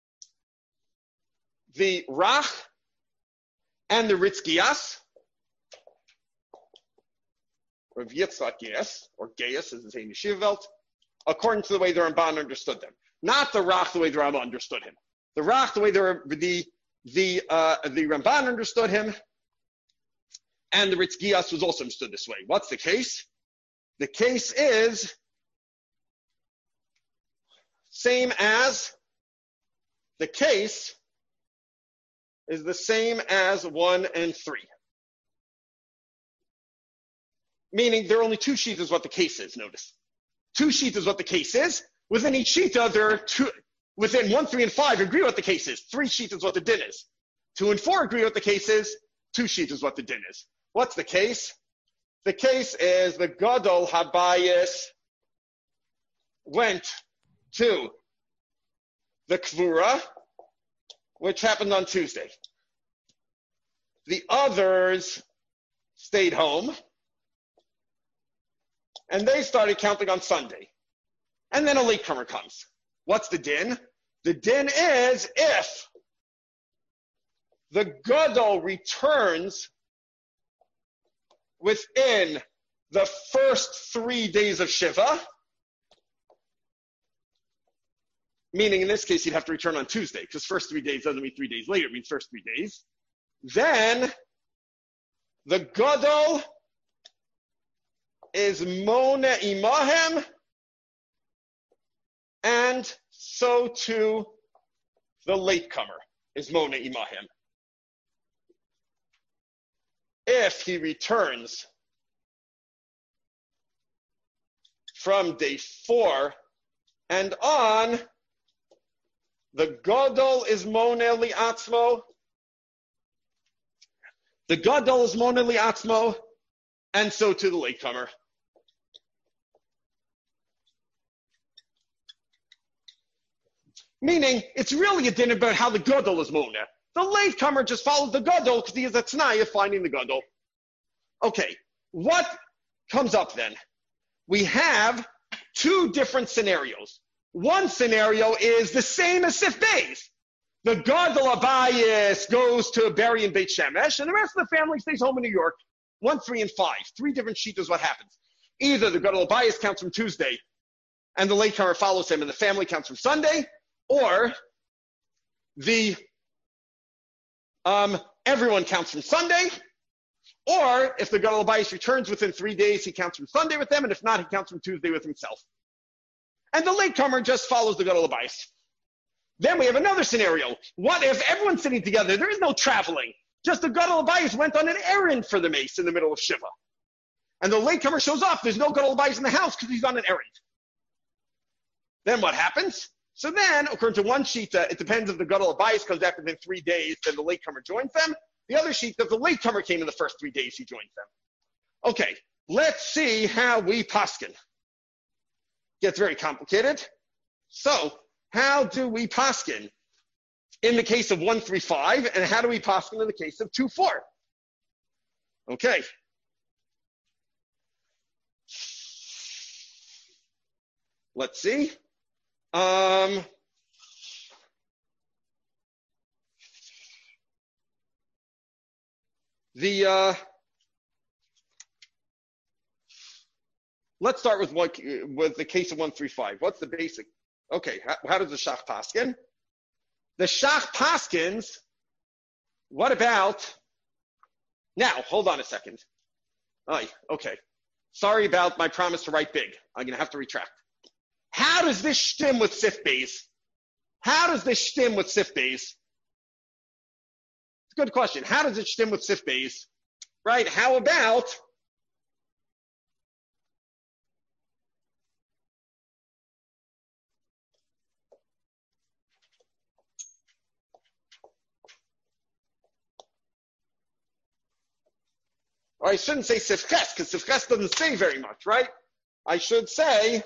the Rach and the Ritzkias. Rav Yitzchak Geas, or Geas as it's in Yeshiva Welt, according to the way the Ramban understood them. Not the Rach the way the Rambam understood him. The Rach the way the Ramban understood him, and the Ritzkias was also understood this way. What's the case? The case is same as the case is the same as 1 and 3. Meaning there are only 2 sheets is what the case is, notice. 2 sheets is what the case is. Within each sheet, there are 2, within 1, 3, and 5 agree what the case is. 3 sheets is what the din is. 2 and 4 agree what the case is. 2 sheets is what the din is. What's the case? The case is the Gadol Habayis went to the Kvura, which happened on Tuesday. The others stayed home, and they started counting on Sunday. And then a latecomer comes. What's the din? The din is if the Gadol returns within the first 3 days of Shiva, meaning in this case he'd have to return on Tuesday, because first 3 days doesn't mean 3 days later, it means first 3 days. Then the Gadol is Mona Imahem, and so too the latecomer is Mona Imahem. If he returns from day 4 and on, the Gadol is Mona Li'atzmo. The Gadol is Mona Li'atzmo, and so to the latecomer. Meaning, it's really a din about how the Gadol is Mona. The latecomer just follows the Gadol because he is a t'nai of finding the Gadol. Okay, what comes up then? We have 2 different scenarios. One scenario is the same as Sif Beis. The Gadol Abayis goes to bury in Beit Shemesh, and the rest of the family stays home in New York. 1, 3, and 5. 3 different sheetas what happens. Either the Gadol Abayis counts from Tuesday, and the latecomer follows him, and the family counts from Sunday, or the everyone counts from Sunday, or if the Gadol Abayis returns within 3 days, he counts from Sunday with them, and if not, he counts from Tuesday with himself. And the latecomer just follows the Gadol Abayis. Then we have another scenario. What if everyone's sitting together? There is no traveling. Just the Gadol Abayis went on an errand for the mace in the middle of Shiva. And the latecomer shows up. There's no Gadol Abayis in the house because he's on an errand. Then what happens? So then, according to one shita, it depends if the Gadol Abayis comes back within 3 days, then the latecomer joins them. The other shita, if the latecomer came in the first 3 days, he joins them. Okay, let's see how we paskin. Gets very complicated. So, how do we paskin in the case of 1, 3, 5, and how do we paskin in the case of 2, 4? Okay. Let's see. Let's start with the case of 1, 3, 5. What's the basic? Okay, how does the Shach paskin? The Shach paskins. What about? Now, hold on a second. Okay. Sorry about my promise to write big. I'm gonna have to retract. How does this shtim with Sif Beis? How does this shtim with Sif Beis? It's a good question. How does it shtim with Sif Beis? Right? How about Or I shouldn't say Sifches, because Sifches doesn't say very much, right? I should say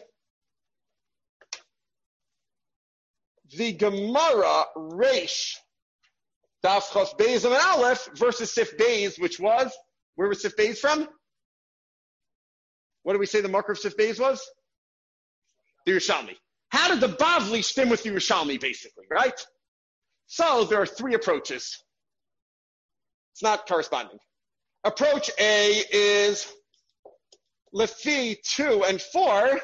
the Gemara Reish Daf Chaf Beis and Aleph versus Sif Beis, which was, where was Sif Beis from? What did we say the marker of Sif Beis was? The Yerushalmi. How did the Bavli stem with the Yerushalmi, basically, right? So there are three approaches. It's not corresponding. Approach A is Lefi 2 and 4.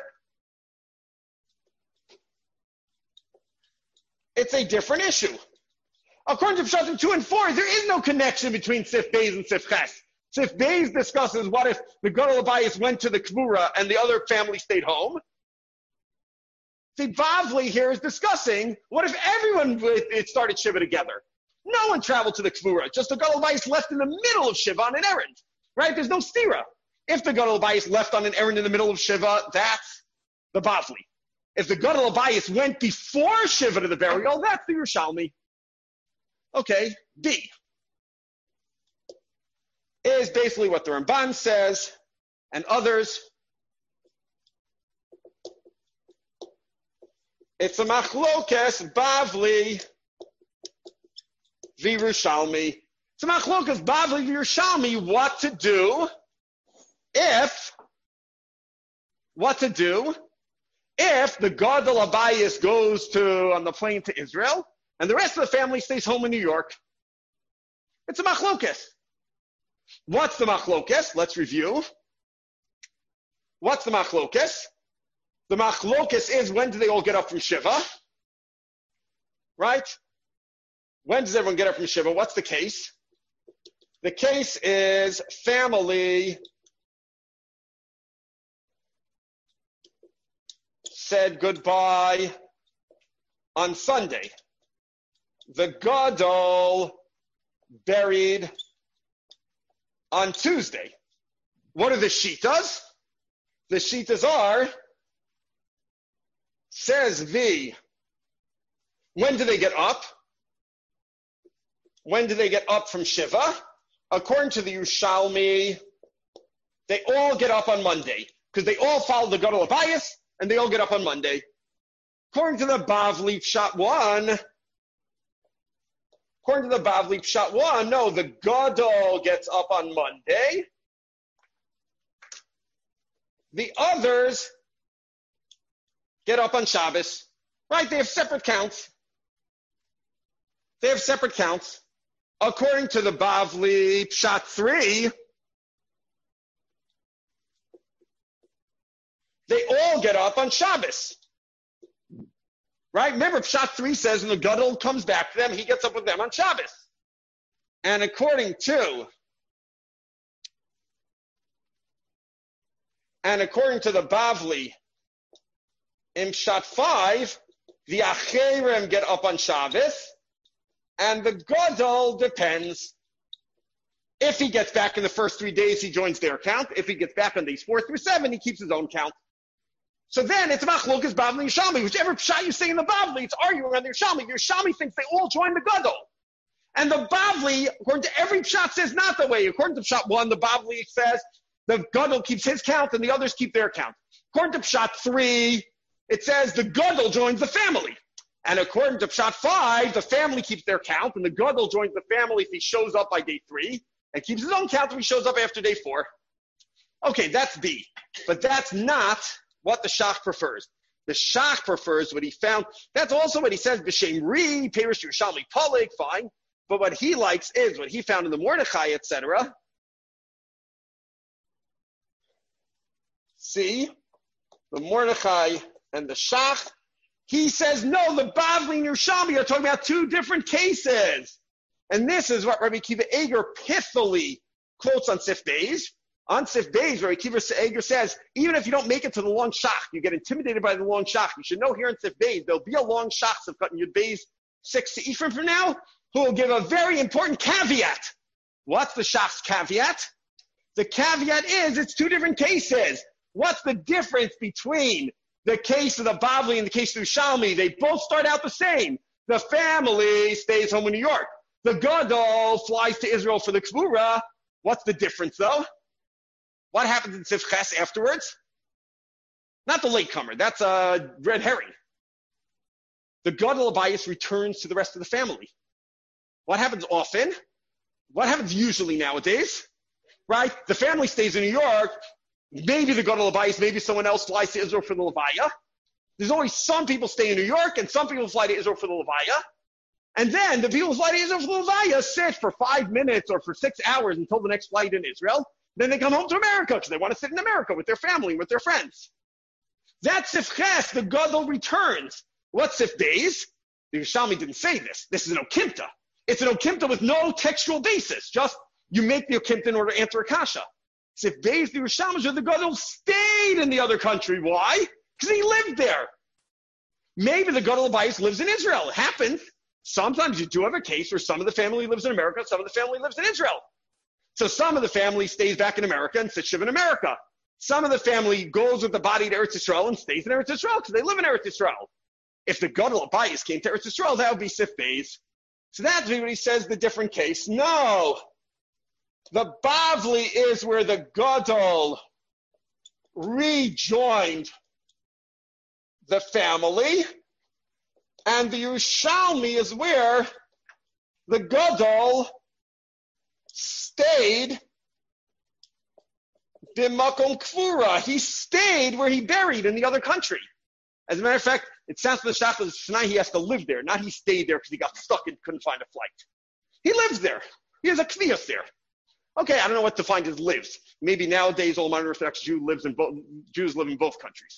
It's a different issue. According to Pshatim 2 and 4, there is no connection between Sif Beis and Sif Ches. Sif Beis discusses what if the Gadol Abayis went to the Kvura and the other family stayed home. The Bavli here is discussing what if everyone started Shiva together. No one traveled to the Kvura, just the Gadol Abayis left in the middle of Shiva on an errand, right? There's no stira. If the Gadol Abayis left on an errand in the middle of Shiva, that's the Bavli. If the Gadol Abayis went before Shiva to the burial, that's the Yerushalmi. Okay, B is basically what the Ramban says and others. It's a machlokes Bavli v'Yerushalmi. It's a machlokes Bavli v'Yerushalmi what to do if the Gadol Abayis goes on the plane to Israel and the rest of the family stays home in New York. It's a machlokes. What's the machlokes? Let's review. What's the machlokes? The machlokes is when do they all get up from Shiva? Right? When does everyone get up from Shiva? What's the case? The case is family said goodbye on Sunday. The Gadol buried on Tuesday. What are the Shitas? The Shitas are, says V, when do they get up? When do they get up from Shiva? According to the Yerushalmi, they all get up on Monday, because they all follow the Gadol Abayis, and they all get up on Monday. According to the Bavli Pshat 1, no, the Gadol gets up on Monday. The others get up on Shabbos. Right, they have separate counts. According to the Bavli Pshat 3, they all get up on Shabbos. Right? Remember, Pshat 3 says when the Gadol comes back to them, he gets up with them on Shabbos. And according to the Bavli, in Pshat 5, the Acherim get up on Shabbos, and the Gadol depends. If he gets back in the first 3 days, he joins their count. If he gets back on days 4 through 7, he keeps his own count. So then it's Machlokas Bavli and Yerushalmi. Whichever Pshat you say in the Bavli, it's arguing on the Yerushalmi. Yerushalmi thinks they all join the Gadol. And the Bavli, according to every Pshat, says not that way. According to Pshat 1, the Bavli says the Gadol keeps his count and the others keep their count. According to Pshat 3, it says the Gadol joins the family. And according to Pshat 5, the family keeps their count and the Gadol joins the family if he shows up by day 3 and keeps his own count if he shows up after day 4. Okay, that's B. But that's not what the Shach prefers. The Shach prefers what he found. That's also what he says, B'Shem Ri, Perish Yerushalmi Polik, fine. But what he likes is what he found in the Mordechai, etc. See, the Mordechai and the Shach. He says, no, the Bavli and Yerushalmi are talking about two different cases. And this is what Rabbi Akiva Eger pithily quotes on Sif Beis. On Sif Beis, Rabbi Akiva Eger says, even if you don't make it to the long Shach, you get intimidated by the long Shach. You should know here in Sif Beis, there'll be a long Shach of cutting Yud Beis 6 to Ephraim from now, who will give a very important caveat. What's the Shach's caveat? The caveat is it's two different cases. What's the difference between the case of the Bavli and the case of the Yerushalmi? They both start out the same. The family stays home in New York. The Gadol flies to Israel for the Kvura. What's the difference, though? What happens in Sifches afterwards? Not the latecomer. That's a red herring. The Gadol Abayis returns to the rest of the family. What happens often? What happens usually nowadays? Right? The family stays in New York. Maybe the Gadol Abayis, maybe someone else flies to Israel for the Levaya. There's always some people stay in New York and some people fly to Israel for the Levaya. And then the people who fly to Israel for the Levaya sit for 5 minutes or for 6 hours until the next flight in Israel. Then they come home to America because they want to sit in America with their family, with their friends. That's Sifches, the Gadol returns. What's Sif Beis? The Yerushalmi didn't say this. This is an Okimta. It's an Okimta with no textual basis. Just you make the Okimta in order to answer a kasha. Sif Beis, the Yerushalmi, the Gadol stayed in the other country. Why? Because he lived there. Maybe the Gadol Abayis lives in Israel. It happens. Sometimes you do have a case where some of the family lives in America, some of the family lives in Israel. So some of the family stays back in America and sits shiva in America. Some of the family goes with the body to Eretz Yisrael and stays in Eretz Yisrael because they live in Eretz Yisrael. If the Gadol Abayis came to Eretz Yisrael, that would be Sif Beis. So that's what he says, the different case. No. The Bavli is where the Gadol rejoined the family, and the Yerushalmi is where the Gadol stayed b'makom kfura. He stayed where he buried in the other country. As a matter of fact, it sounds to the Shach of Sinai he has to live there, not he stayed there because he got stuck and couldn't find a flight. He lives there. He has a kviyas there. Okay, I don't know what defined as lives. Maybe nowadays all modern Orthodox Jews live in both countries.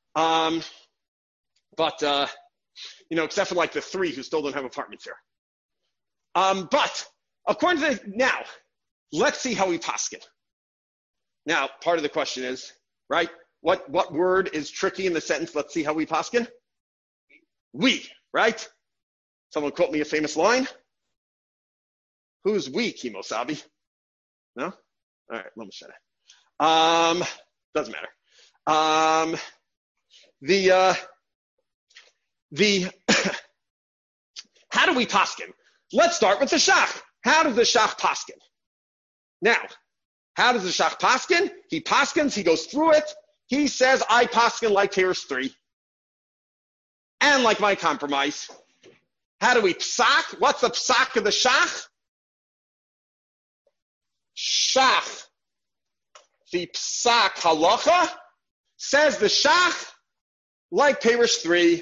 But except for like the 3 who still don't have apartments here. But according to now, let's see how we paskin. Now, part of the question is, right? What word is tricky in the sentence? Let's see how we paskin. We, right? Someone quote me a famous line. Who's we, Kimosabi? No? All right, let me shut it. Doesn't matter. How do we paskin? Let's start with the Shach. How does the Shach paskin? Now, how does the Shach paskin? He paskins, he goes through it. He says, I paskin like Teres 3. And like my compromise. How do we psak? What's the psak of the Shach? Shach. The psak halacha says the Shach like Teres 3.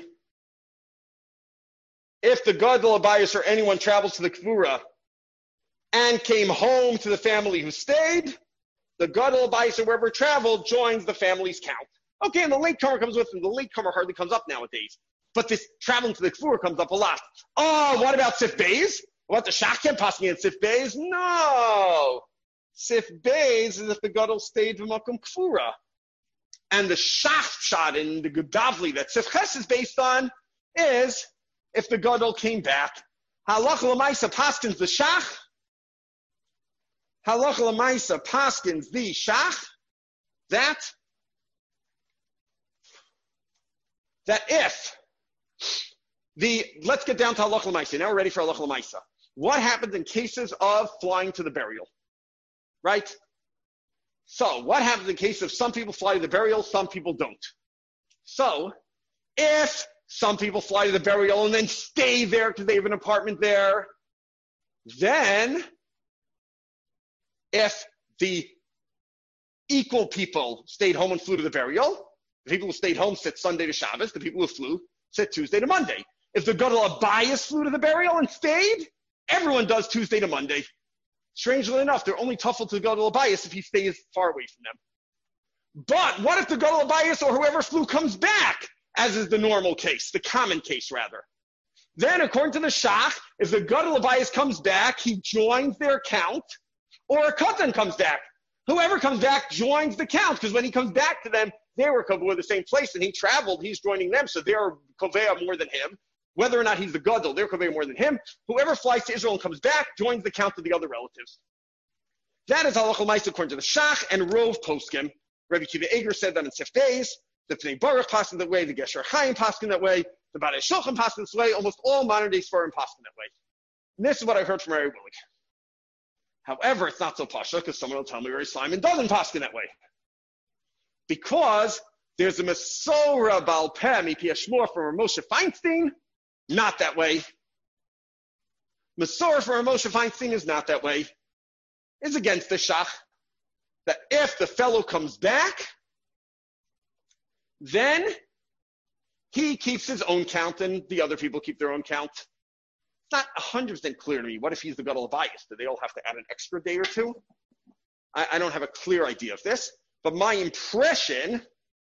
If the Gadol Abayis or anyone travels to the Kvura and came home to the family who stayed, the Gadol Abayis or wherever traveled joins the family's count. Okay, and the latecomer comes with him. The latecomer hardly comes up nowadays. But this traveling to the Kvura comes up a lot. Oh, what about Sif Beis? What, the Shach can't possibly in Sif Beis? No. Sif Beis is if the Gadol stayed in Makom Kvura. And the Shach shot in the Gedavli that Sif Ches is based on is if the Gadol came back. Halacha l'maisa paskins the Shach. Halacha l'maisa paskins the Shach. That if let's get down to halacha l'maisa. Now we're ready for halacha l'maisa. What happens in cases of flying to the burial? Right? So what happens in case of some people fly to the burial, some people don't? So if some people fly to the burial and then stay there because they have an apartment there, then if the equal people stayed home and flew to the burial, the people who stayed home sit Sunday to Shabbos, the people who flew sit Tuesday to Monday. If the Gadol Abayis flew to the burial and stayed, everyone does Tuesday to Monday. Strangely enough, they're only tuffle to the Gadol Abayis if he stays far away from them. But what if the Gadol Abayis or whoever flew comes back, as is the normal case, the common case rather? Then, according to the Shach, if the Gadol Abayis comes back, he joins their count, or a Katan comes back. Whoever comes back joins the count, because when he comes back to them, they were Kavua the same place, and he traveled, he's joining them, so they're Kovea more than him. Whether or not he's the Gadol, they're Kovea more than him. Whoever flies to Israel and comes back joins the count of the other relatives. That is halacha l'maisa according to the Shach and Rov Poskim. Rabbi Kiva Eger said that in Sif Beis. The Pnei Baruch paskin that way. The Gesher Chaim paskin that way. The Badei Shulchan paskin this way. Almost all modern day Sfarim paskin that way. And this is what I heard from Ari Willig. However, it's not so pasha because someone will tell me Rabbi Simon doesn't paskin that way. Because there's a Mesorah Baal Peh Mipi Shmuel from Moshe Feinstein, not that way. Mesorah from Moshe Feinstein is not that way. It's against the Shach that if the fellow comes back, then he keeps his own count and the other people keep their own count. It's not 100% clear to me. What if he's the Gadol Bias? Do they all have to add an extra day or two? I don't have a clear idea of this, but my impression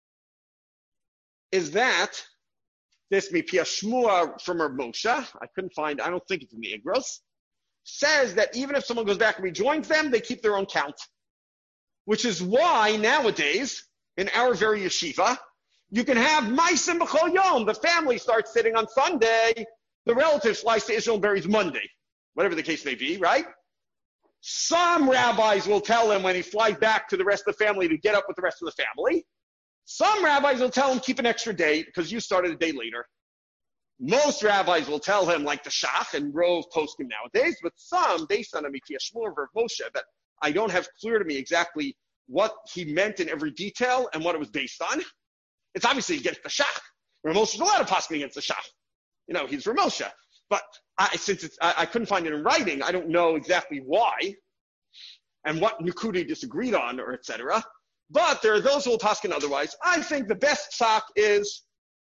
is that this Mipia Shmua from Rav Moshe, I don't think it's in the Igros, says that even if someone goes back and rejoins them, they keep their own count. Which is why nowadays, in our very yeshiva, you can have Maisim B'chol Yom. The family starts sitting on Sunday. The relative flies to Israel and buries Monday. Whatever the case may be, right? Some rabbis will tell him when he flies back to the rest of the family to get up with the rest of the family. Some rabbis will tell him keep an extra day because you started a day later. Most rabbis will tell him like the Shach and Rove poskim nowadays, but some, based on a Mikiyah Shmuel or Moshe, that I don't have clear to me exactly what he meant in every detail and what it was based on. It's obviously against the Shach. Rav Moshe is allowed to poskim against the Shach. He's Rav Moshe. But since I couldn't find it in writing, I don't know exactly why and what Nukudi disagreed on or etc. But there are those who will paskin otherwise. I think the best psak is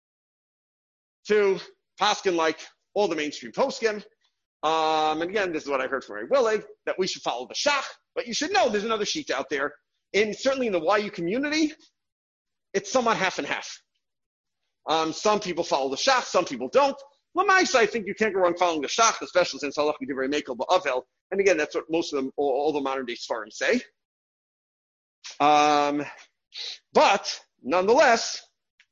to paskin like all the mainstream poskim. And again, this is what I heard from Ray Willig, that we should follow the Shach. But you should know there's another sheet out there. Certainly in the YU community, it's somewhat half and half. Some people follow the Shach, some people don't. Lamaisa, I think you can't go wrong following the Shach, especially since Halach Divrei Mekel Ba'avel. And again, that's what most of them, all the modern day Sfarim say. But nonetheless,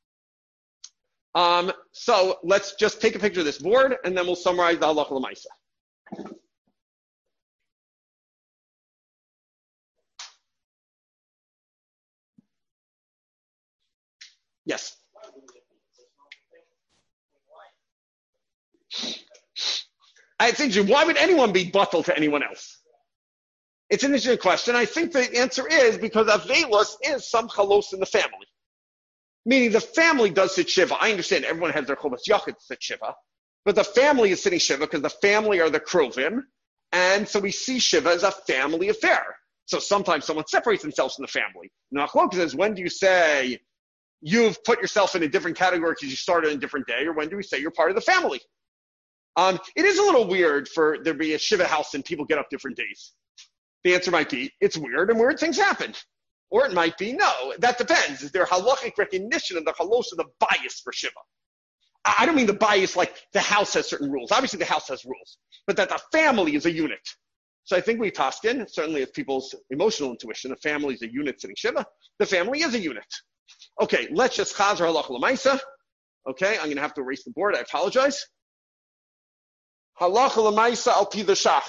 so let's just take a picture of this board and then we'll summarize the Halach Lamaisa. Yes. I think, why would anyone be buttal to anyone else? It's an interesting question. I think the answer is because Avelos is some chalos in the family. Meaning the family does sit Shiva. I understand everyone has their Chobas Yachid to sit Shiva, but the family is sitting Shiva because the family are the Krovim, and so we see Shiva as a family affair. So sometimes someone separates themselves from the family. Now, Achlok says, when do you say you've put yourself in a different category because you started on a different day, or when do we say you're part of the family? It is a little weird for there to be a Shiva house and people get up different days. The answer might be, it's weird and weird things happen. Or it might be, no, that depends. Is there halachic recognition of the halos of the bias for Shiva? I don't mean the bias like the house has certain rules. Obviously the house has rules, but that the family is a unit. So I think we paskin, certainly as people's emotional intuition, the family is a unit sitting Shiva. The family is a unit. Okay, let's just chazer halacha l'maisa. Okay, I'm going to have to erase the board. I apologize. Halacha l'maisa al pi the shach.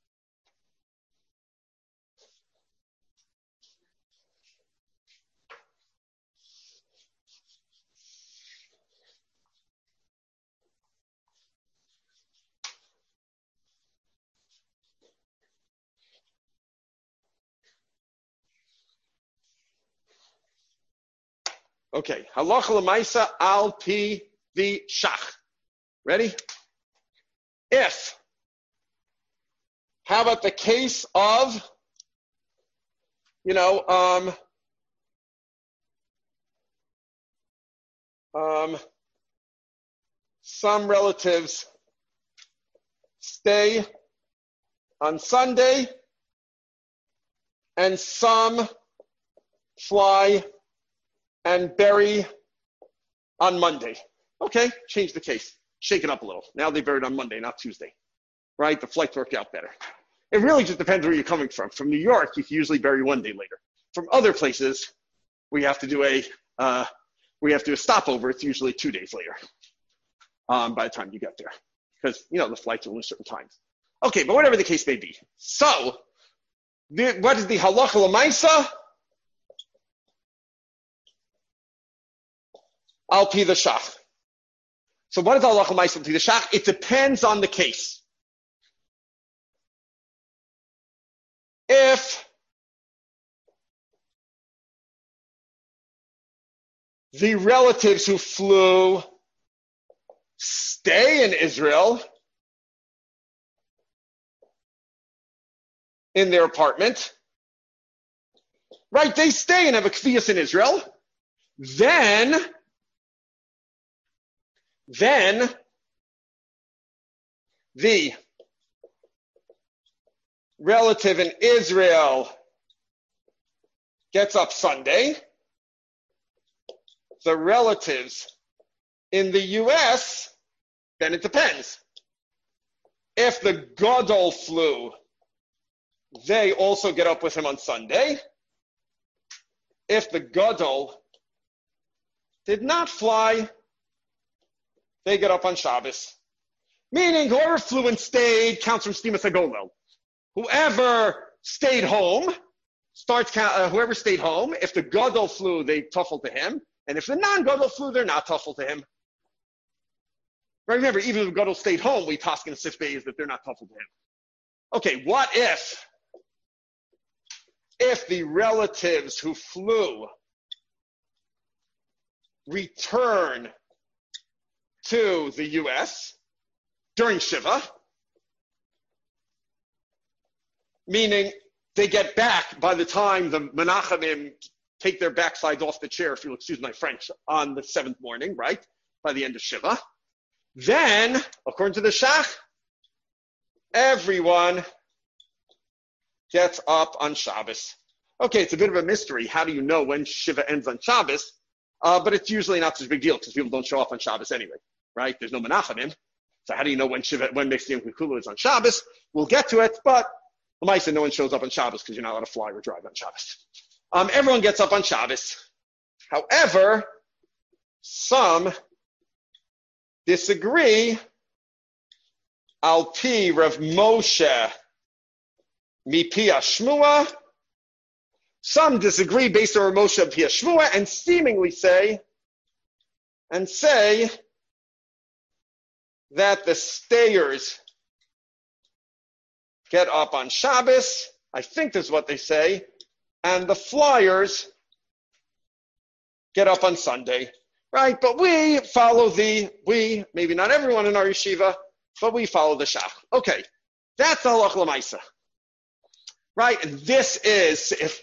Okay, halacha l'maisa al pi the shach. Ready? If, how about the case of, some relatives stay on Sunday and some fly and bury on Monday. Okay, change the case. Shake it up a little. Now they buried on Monday, not Tuesday. Right? The flights worked out better. It really just depends where you're coming from. From New York, you can usually bury one day later. From other places, we have to do a stopover. It's usually 2 days later by the time you get there. Because, the flights are only certain times. Okay, but whatever the case may be. So, what is the halacha l'maisa? Al pi the shach. So what is halacha l'maisa al pi the shach? It depends on the case. if the relatives who flew stay in Israel in their apartment, right? They stay and have a kvias in Israel. Then the relative in Israel gets up Sunday. The relatives in the U.S., then it depends. If the Gadol flew, they also get up with him on Sunday. If the Gadol did not fly, they get up on Shabbos. Meaning whoever flew and stayed counts from Stimas HaGolel. Whoever stayed home whoever stayed home. If the Gadol flew, they tuffle to him. And if the non-Gadol flew, they're not tuffle to him. Right? Remember, even if the Gadol stayed home, we task in Sif Beis that they're not tuffle to him. Okay, what if the relatives who flew return to the U.S. during Shiva, meaning they get back by the time the Menachamim take their backsides off the chair, if you'll excuse my French, on the 7th morning, right? By the end of Shiva. Then, according to the Shach, everyone gets up on Shabbos. Okay, it's a bit of a mystery. How do you know when Shiva ends on Shabbos? But it's usually not such a big deal because people don't show up on Shabbos anyway, right? There's no Menachamim. So how do you know when Mexi Yom Kikulu is on Shabbos? We'll get to it, but L'maisa, no one shows up on Shabbos because you're not allowed to fly or drive on Shabbos. Everyone gets up on Shabbos. However, some disagree. Al pi Rav Moshe mipi Shmua. Some disagree based on Rav Moshe mipi Shmua and seemingly say that the stayers get up on Shabbos. I think that's what they say. And the flyers get up on Sunday, right? But we follow maybe not everyone in our yeshiva, but we follow the Shach. Okay, that's Halach L'maisa, right? And this is Seif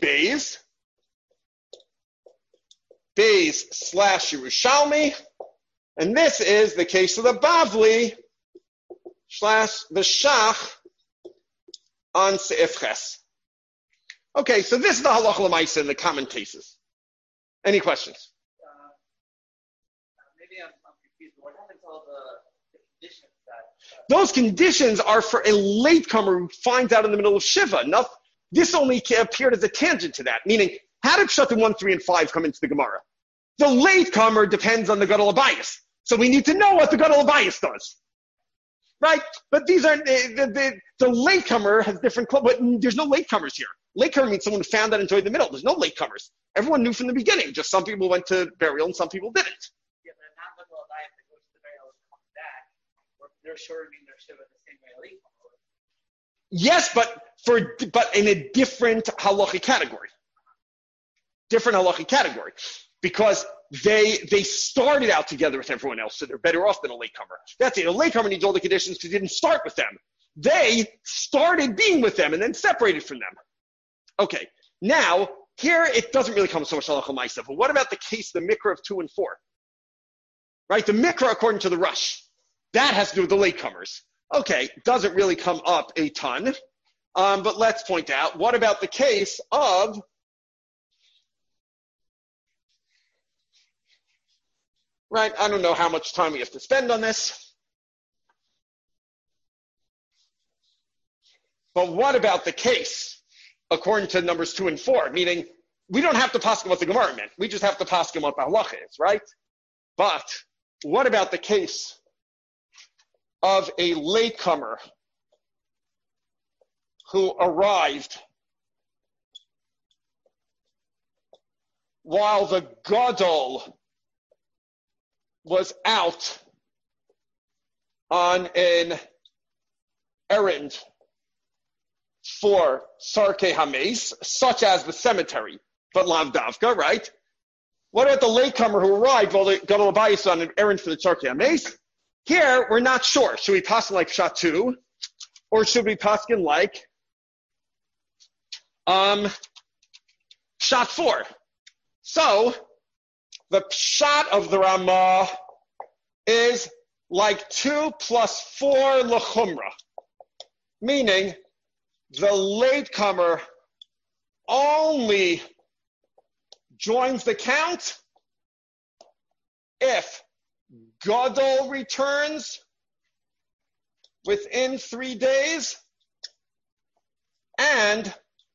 Beis/Yerushalmi, and this is the case of the Bavli / the Shach on Seif Ches. Okay, so this is the Halach L'maisa in the common cases. Any questions? Maybe I'm confused. What happens to all the conditions that... Those conditions are for a latecomer who finds out in the middle of Shiva. This only appeared as a tangent to that, meaning how did Pshatim 1, 3, and 5 come into the Gemara? The latecomer depends on the Gadol Abayis. So we need to know what the Gadol Abayis does. Right? But these are the latecomer has different, but there's no latecomers here. Latecomer means someone who found out and enjoyed the middle. There's no latecomers. Everyone knew from the beginning. Just some people went to burial and some people didn't. Yeah, but not the whole life that goes to the burial and comes back. Or they're sure being their Shiva the same way a latecomer would. Yes, but in a different halachic category. Different halachic category. Because they started out together with everyone else, so they're better off than a latecomer. That's it. A latecomer needs all the conditions because he didn't start with them. They started being with them and then separated from them. Okay, now, here it doesn't really come so much Halach L'maisa, but what about the case, the Mikra of 2 and 4? Right, the Mikra according to the Rush. That has to do with the latecomers. Okay, doesn't really come up a ton, but let's point out, what about the case of right, I don't know how much time we have to spend on this. But what about the case according to numbers 2 and 4? Meaning, we don't have to paskin what the Gemara meant. We just have to paskin what the halacha is, right? But what about the case of a latecomer who arrived while the Gadol was out on an errand for Sarke Hames, such as the cemetery, but Lav Davka, right? What about the latecomer who arrived while the Gadol Abayis on an errand for the Sarke Hames? Here, we're not sure. Should we pass like Pshat 2? Or should we pass like Pshat 4? So, the Pshat of the Ramah is like 2 plus 4 lechumra, meaning the latecomer only joins the count if Gadol returns within 3 days and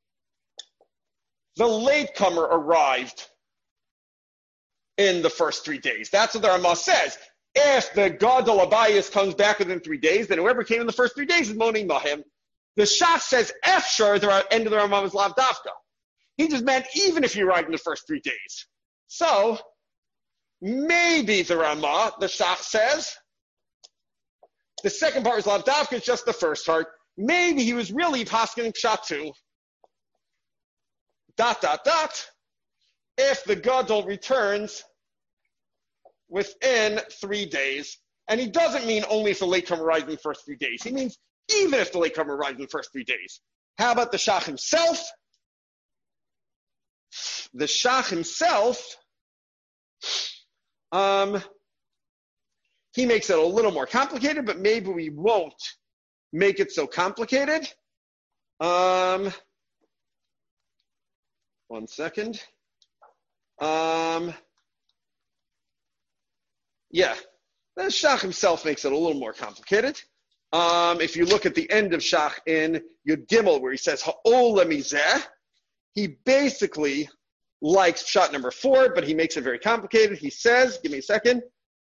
the latecomer arrived in the first 3 days. That's what the Ramah says. If the Gadol Abayis comes back within 3 days, then whoever came in the first 3 days is Moni Mahim. The Shach says, Efshar, the end of the Ramah is Lav Davka. He just meant even if you arrived in the first 3 days. So, maybe the Ramah, the Shach says, the second part is Lav Davka, it's just the first part. Maybe he was really paskening Pshat 2. ... If the Gadol returns within 3 days, and he doesn't mean only if the latecomer arrives in the first 3 days. He means even if the latecomer arrives in the first 3 days. How about the Shach himself? The Shach himself, he makes it a little more complicated, but maybe we won't make it so complicated. 1 second. Yeah, the Shach himself makes it a little more complicated. If you look at the end of Shach in Yud Gimel, where he says Ha'olam Mizeh, he basically likes Pshat number 4, but he makes it very complicated. He says, give me a second.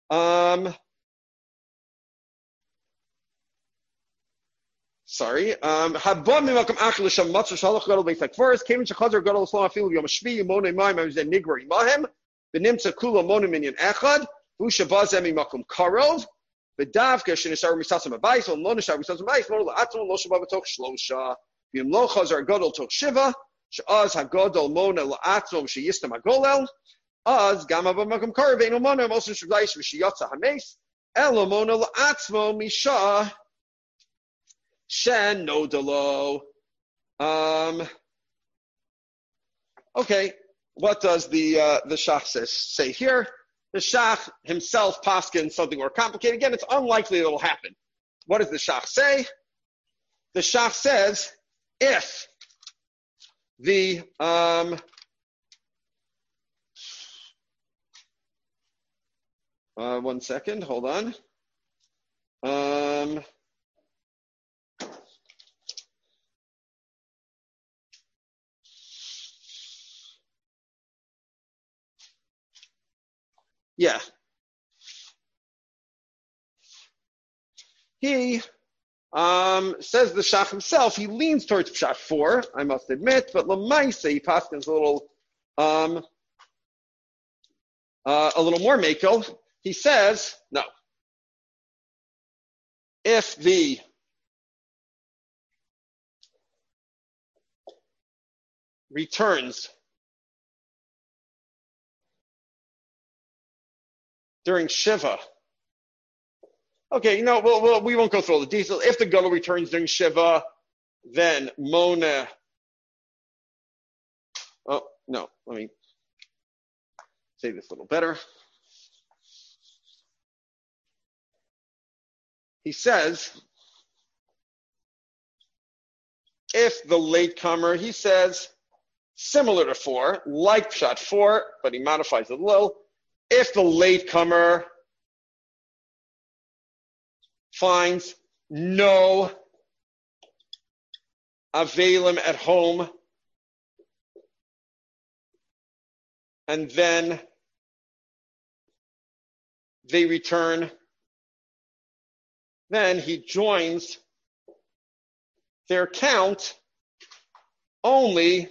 Sorry. Haba mimakom achel l'sham matzah shalach gadol beis hakvaros kevin shechazar gadol l'slam afilu yom hashvi yomone mayim amizeh nigbar imahem v'nimtza kula monu minyan echad v'ushabazeh mimakom karov v'davka shenisharu misasam abayis v'lo nisharu misasam abayis v'lo la'atzon lo shabah b'toch shlosha v'yim lo chazar gadol toch shiva she'az hagadol mona la'atzon she'yistam hagolel az gam ha'b'makom karov ve'ino mona mosun shablayis v'shiyatza hames elo mona la'atzmo misha Shen Nodalo. Okay, what does the Shach say here? The Shach himself paskins something more complicated. Again, it's unlikely it will happen. What does the Shach say? The Shach says if the 1 second, hold on. Yeah. He says the Shach himself, he leans towards Pshat 4, I must admit, but Lamaisa, he paskins a little more makel. He says, no. If the returns during Shiva. Okay, we won't go through all the details. If the Gadol returns during Shiva, then Mona. Oh, no, let me say this a little better. He says, if the latecomer, he says, similar to 4, like Pshat 4, but he modifies it a little. If the latecomer finds no Avelim at home, and then they return, then he joins their count only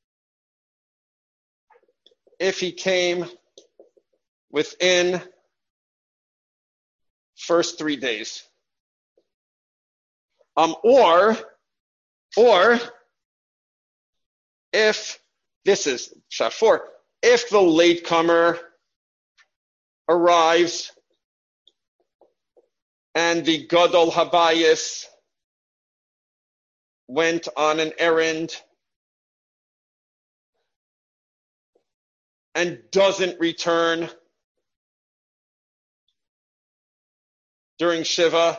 if he came within first 3 days. Or Or if, this is shot 4, if the latecomer arrives and the Gadol Habayis went on an errand and doesn't return during Shiva,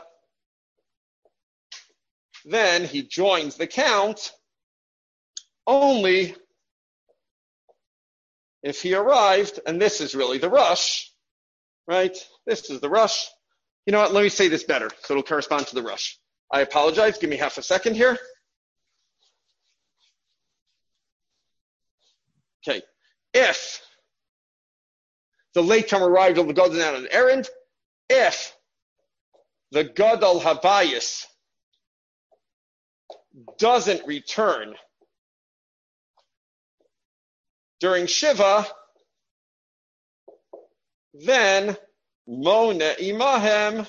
then he joins the count only if he arrived, and this is really the rush, right? This is the rush. You know what? Let me say this better so it'll correspond to the rush. I apologize. Give me half a second here. Okay. If the latecomer arrived on the Gadol on an errand, if the Gadol Habayis doesn't return during Shiva, then Mona Imahem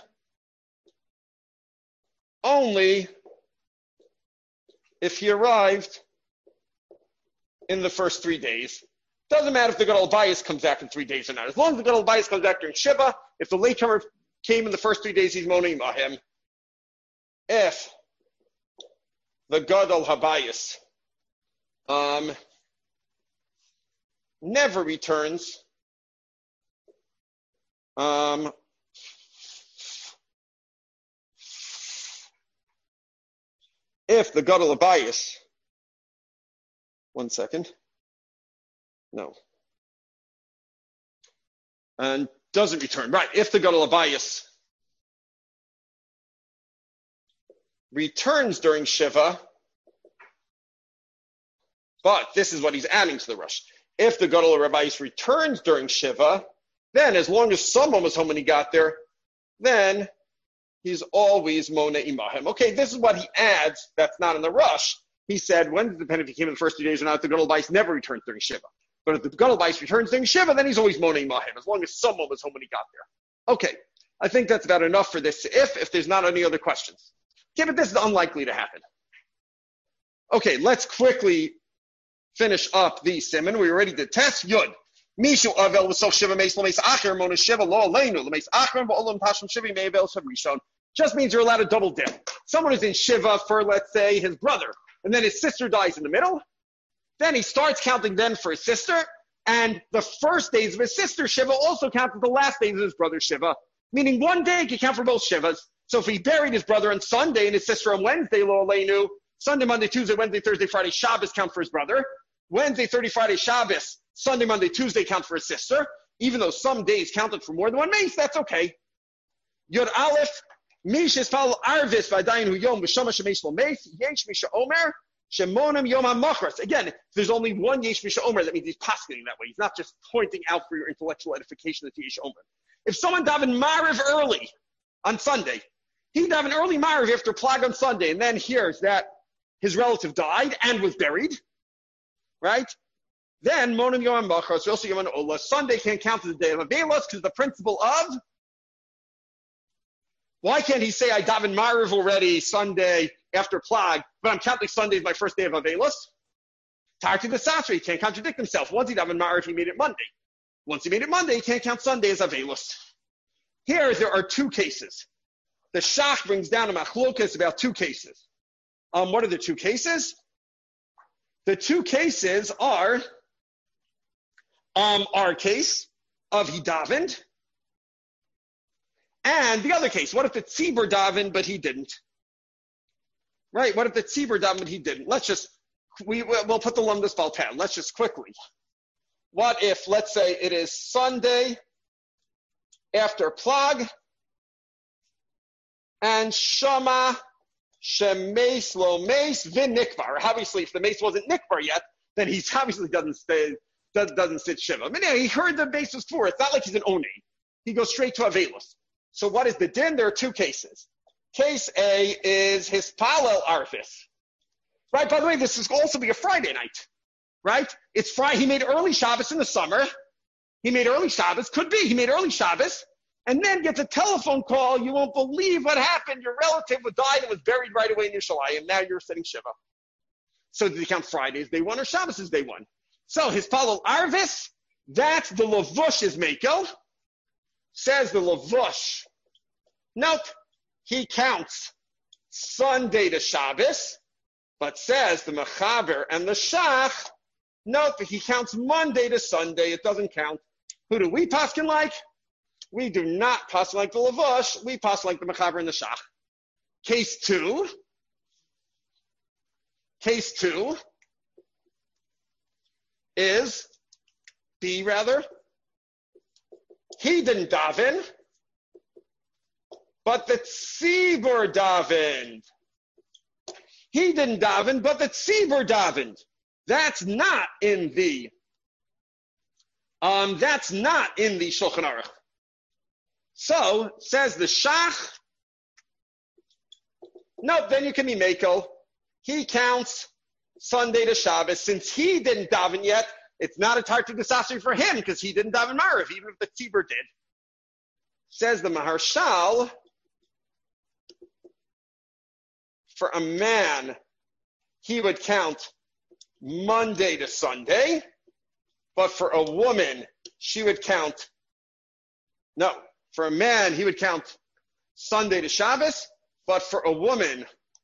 only if he arrived in the first 3 days. Doesn't matter if the Gadol Habayis comes back in 3 days or not. As long as the Gadol Habayis comes back during Shiva, if the latecomer came in the first 3 days, he's Mona Imahem. If the Gadol Habayis never returns, if the Gadol Habayis, one second, no, and doesn't return, right, if the Gadol Habayis returns during Shiva, but this is what he's adding to the rush. If the Gadol Habayis returns during Shiva, then as long as someone was home when he got there, then he's always Mona Imahem. Okay, this is what he adds that's not in the rush. He said, when does it depend if he came in the first 2 days or not, if the Gadol Habayis never returns during Shiva. But if the Gadol Habayis returns during Shiva, then he's always Mona Imahem, as long as someone was home when he got there. Okay, I think that's about enough for this if there's not any other questions. Okay, but this is unlikely to happen. Okay, let's quickly finish up the siman. We already did test. Yud. Mishu avel v'sof shiva meis l'meis acher mona shiva lo aleinu l'meis acher v'olam tashim shiva me'avel shav rishon. Just means you're allowed to double dip. Someone is in Shiva for, let's say, his brother, and then his sister dies in the middle. Then he starts counting then for his sister, and the first days of his sister Shiva also count as the last days of his brother Shiva. Meaning 1 day he can count for both Shivas. So if he buried his brother on Sunday and his sister on Wednesday, lo aleinu, Sunday, Monday, Tuesday, Wednesday, Thursday, Friday, Shabbos count for his brother. Wednesday, Thursday, Friday, Shabbos, Sunday, Monday, Tuesday count for his sister. Even though some days counted for more than 1 mace, that's okay. Yod Aleph, Mishis Pal Arvis Vadayin Hu Yom V'Shama Shemesh Lo Mace, Yesh Misha Omer, Shemonim Yom HaMachras. Again, if there's only one Yesh Misha Omer, that means he's posketing that way. He's not just pointing out for your intellectual edification that Yesh Omer. If someone davened Mariv early on Sunday, he davened early Mariv after Plag on Sunday, and then hears that his relative died and was buried, right? Then Monim Yom HaMachras, also Yom HaOlah. Sunday can't count as a day of Avelos because the principle of, why can't he say I daven Mariv already Sunday after Plag, but I'm counting Sunday as my first day of Avelos? Tarti the Sasra, he can't contradict himself. Once he davened Mariv, he made it Monday. Once he made it Monday, he can't count Sunday as Avelos. Here, there are 2 cases. The Shach brings down a machlokas about 2 cases. What are the 2 cases? The 2 cases are our case of he davened, and the other case. What if the tzibur davened but he didn't? Right? What if the tzibur davened but he didn't? Let's just we'll put the lumdus baltan. Let's just quickly. What if, let's say, it is Sunday after Plag, and Shama Shemeis Lo Meis Vin Nikvar. Obviously, if the mace wasn't Nikvar yet, then he obviously doesn't sit Shiva. I mean, he heard the mace was for. It's not like he's an Oni. He goes straight to Avelos. So what is the din? There are 2 cases. Case A is his Palel Arfis. Right, by the way, this is also be a Friday night. Right? It's Friday. He made early Shabbos in the summer. He made early Shabbos. Could be. He made early Shabbos. And then gets a telephone call. You won't believe what happened. Your relative died and was buried right away in Yerushalayim. Now you're sitting Shiva. So did he count Friday as day one or Shabbos as day one? So his Palal Arvis, that's the Levush's Mekel. Says the Levush. Nope. He counts Sunday to Shabbos, but says the Mechaber and the Shach, nope, he counts Monday to Sunday. It doesn't count. Who do we paskin like? We do not paskin like the Levush. We paskin like the Mechaber and the Shach. Case two is B rather. He didn't daven, but the tzibur davened. He didn't daven, but the tzibur davened. That's not in the Shulchan Aruch. So says the Shach. Nope, then you can be Mekel. He counts Sunday to Shabbos. Since he didn't daven yet, it's not a Tarti Desasri for him because he didn't daven Mariv, even if the Tzibur did. Says the Maharshal, for a man, he would count Monday to Sunday, but for a woman, she would count, no, for a man, he would count Sunday to Shabbos, but for a woman,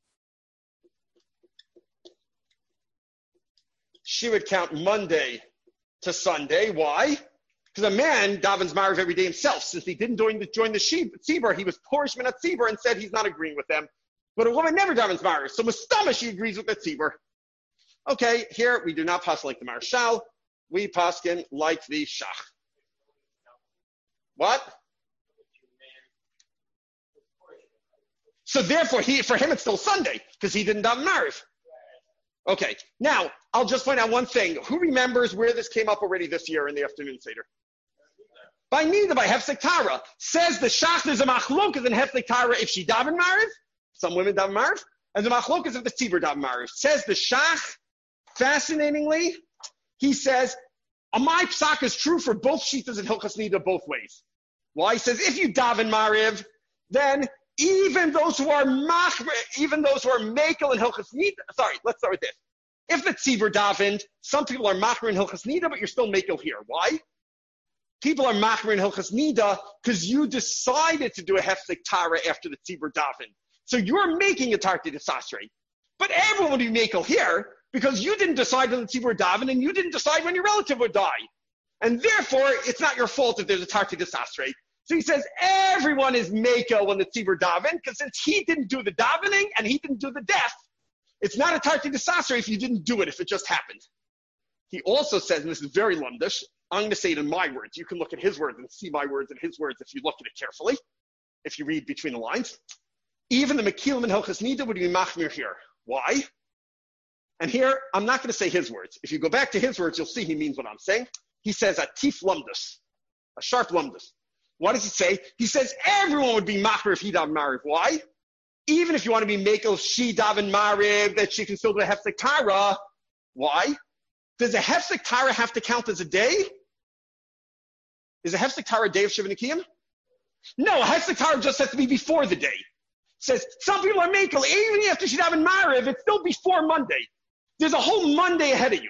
she would count Monday to Sunday. Why? Because a man davens Mariv every day himself. Since he didn't join the Tzibur, he was Porish Minat Tzibur and said he's not agreeing with them. But a woman never davens Mariv. So Mustama, she agrees with the Tzibur. Okay, here we do not pass like the Marshal. We paskin like the Shach. What? So therefore, for him, it's still Sunday because he didn't daven Mariv. Okay, now I'll just point out one thing. Who remembers where this came up already this year in the afternoon Seder? By Hefsek Tara. Says the Shach, there's a machlokas in Hefsek Tara if she daven Mariv. Some women daven Mariv. And the machlokas if the Tzibur daven Mariv. Says the Shach, fascinatingly, he says, my psak is true for both Shitas and Hilchas Nida both ways. Why? He says, if you daven Mariv, then even those who are Mekel and Hilchas Nida, sorry, let's start with this. If the Tzibur davened, some people are Machmer and Hilchas Nida, but you're still Mekel here. Why? People are Machmer and Hilchas Nida because you decided to do a Hefsek Tara after the Tzibur davened. So you're making a Tarti de Sasre. But everyone would be Mekel here because you didn't decide when the Tzibur davened and you didn't decide when your relative would die. And therefore, it's not your fault if there's a Tarti de Sasre. So he says everyone is Mekel when the Tzibur daven, because since he didn't do the davening and he didn't do the death, it's not a Tarti de Sasre if you didn't do it, if it just happened. He also says, and this is very lumdish, I'm going to say it in my words. You can look at his words and see my words and his words if you look at it carefully, if you read between the lines. Even the Mekilim and Hilchas Nida would be Machmir here. Why? And here, I'm not going to say his words. If you go back to his words, you'll see he means what I'm saying. He says a tif lumdus, a sharp lumdus. What does he say? He says everyone would be machmer if he daven mariv. Why? Even if you want to be mekel she daven mariv, that she can still do a hefsek tara. Why? Does a hefsek tara have to count as a day? Is a hefsek tara a day of Shiva Nikiyim? No, a hefsek tara just has to be before the day. It says some people are mekel even after she daven mariv, it's still before Monday. There's a whole Monday ahead of you.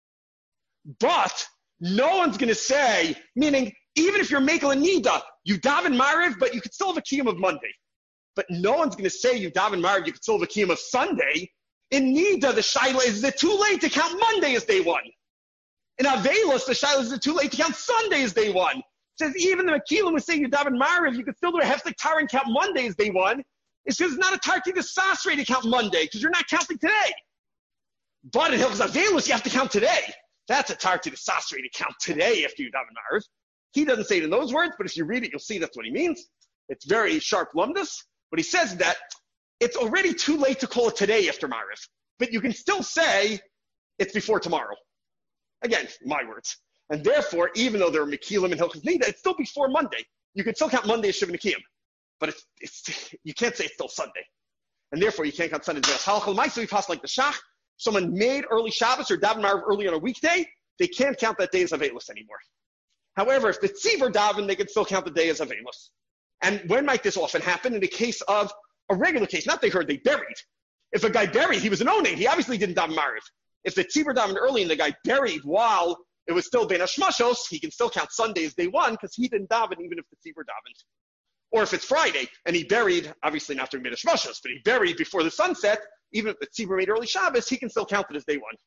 But no one's going to say, meaning, even if you're Mekel and Nida, you daven Mariv, but you could still have a Kiyum of Monday. But no one's going to say you daven Mariv, you could still have a Kiyum of Sunday. In Nida, the Shaila is it too late to count Monday as day one. In Avelos, the Shaila is it too late to count Sunday as day one. It says even the Mekilim was saying you daven Mariv, you could still do a Hefsek Tara and count Monday as day one. It's because it's not a Tarti the Sasre to count Monday, because you're not counting today. But in Hilchos Avelos, you have to count today. That's a Tarti the Sasre to count today after you daven Mariv. He doesn't say it in those words, but if you read it, you'll see that's what he means. It's very sharp lumdus. But he says that it's already too late to call it today after Mariv. But you can still say it's before tomorrow. Again, my words. And therefore, even though there are Mekilim and Hilchos Nida, it's still before Monday. You can still count Monday as Shiva Nikiyim. But you can't say it's still Sunday. And therefore, you can't count Sunday as Halachal Ma'aseh. We pass like the Shach. Someone made early Shabbos or daven Mariv early on a weekday, they can't count that day as Avelos anymore. However, if the Tzibur daven, they can still count the day as Avelos. And when might this often happen? In the case of a regular case, not they heard, they buried. If a guy buried, he was an oning. He obviously didn't daven Mariv. If the tzibur davened early and the guy buried while it was still ben hashmashos, he can still count Sunday as day one because he didn't daven even if the tzibur davened. Or if it's Friday and he buried, obviously not during ben hashmashos, but he buried before the sunset, even if the tzibur made early Shabbos, he can still count it as day one.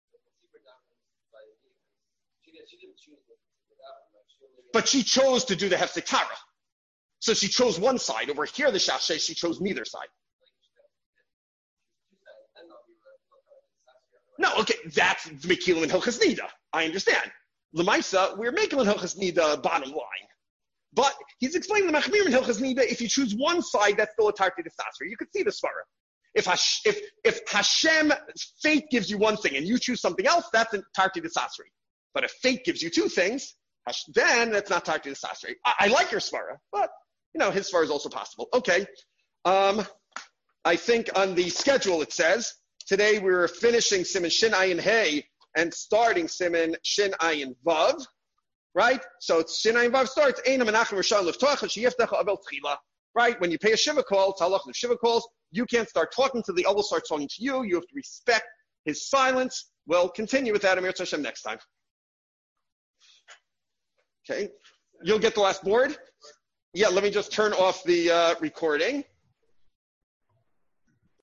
But she chose to do the hefsek tara. So she chose one side. Over here, the Shach says she chose neither side. No, okay, that's Mekil and Hilchas Nida. I understand. Lemaisa, we're making Hilchas Nida bottom line. But he's explaining the Machmir and Hilchas Nida, if you choose one side, that's still a Tarti de Sasra. You could see the Svara. If Hashem, fate gives you one thing and you choose something else, that's a Tarti de Sasri. But if fate gives you two things, then that's not Tarti de Sasri. I like your Svara, but, his Svara is also possible. Okay. I think on the schedule it says, today we're finishing Siman Shin Ayin Hey and starting Siman Shin Ayin Vav, right? So it's Shin Ayin Vav starts, Eina Menachem Rishon Leftoach Sheyiftecha Avel Tchila, right? When you pay a Shiva call, it's halach of Shiva calls, you can't start talking till the Ovel starts talking to you. You have to respect his silence. We'll continue with that, Amir Hashem, next time. Okay. You'll get the last board? Yeah, let me just turn off the recording.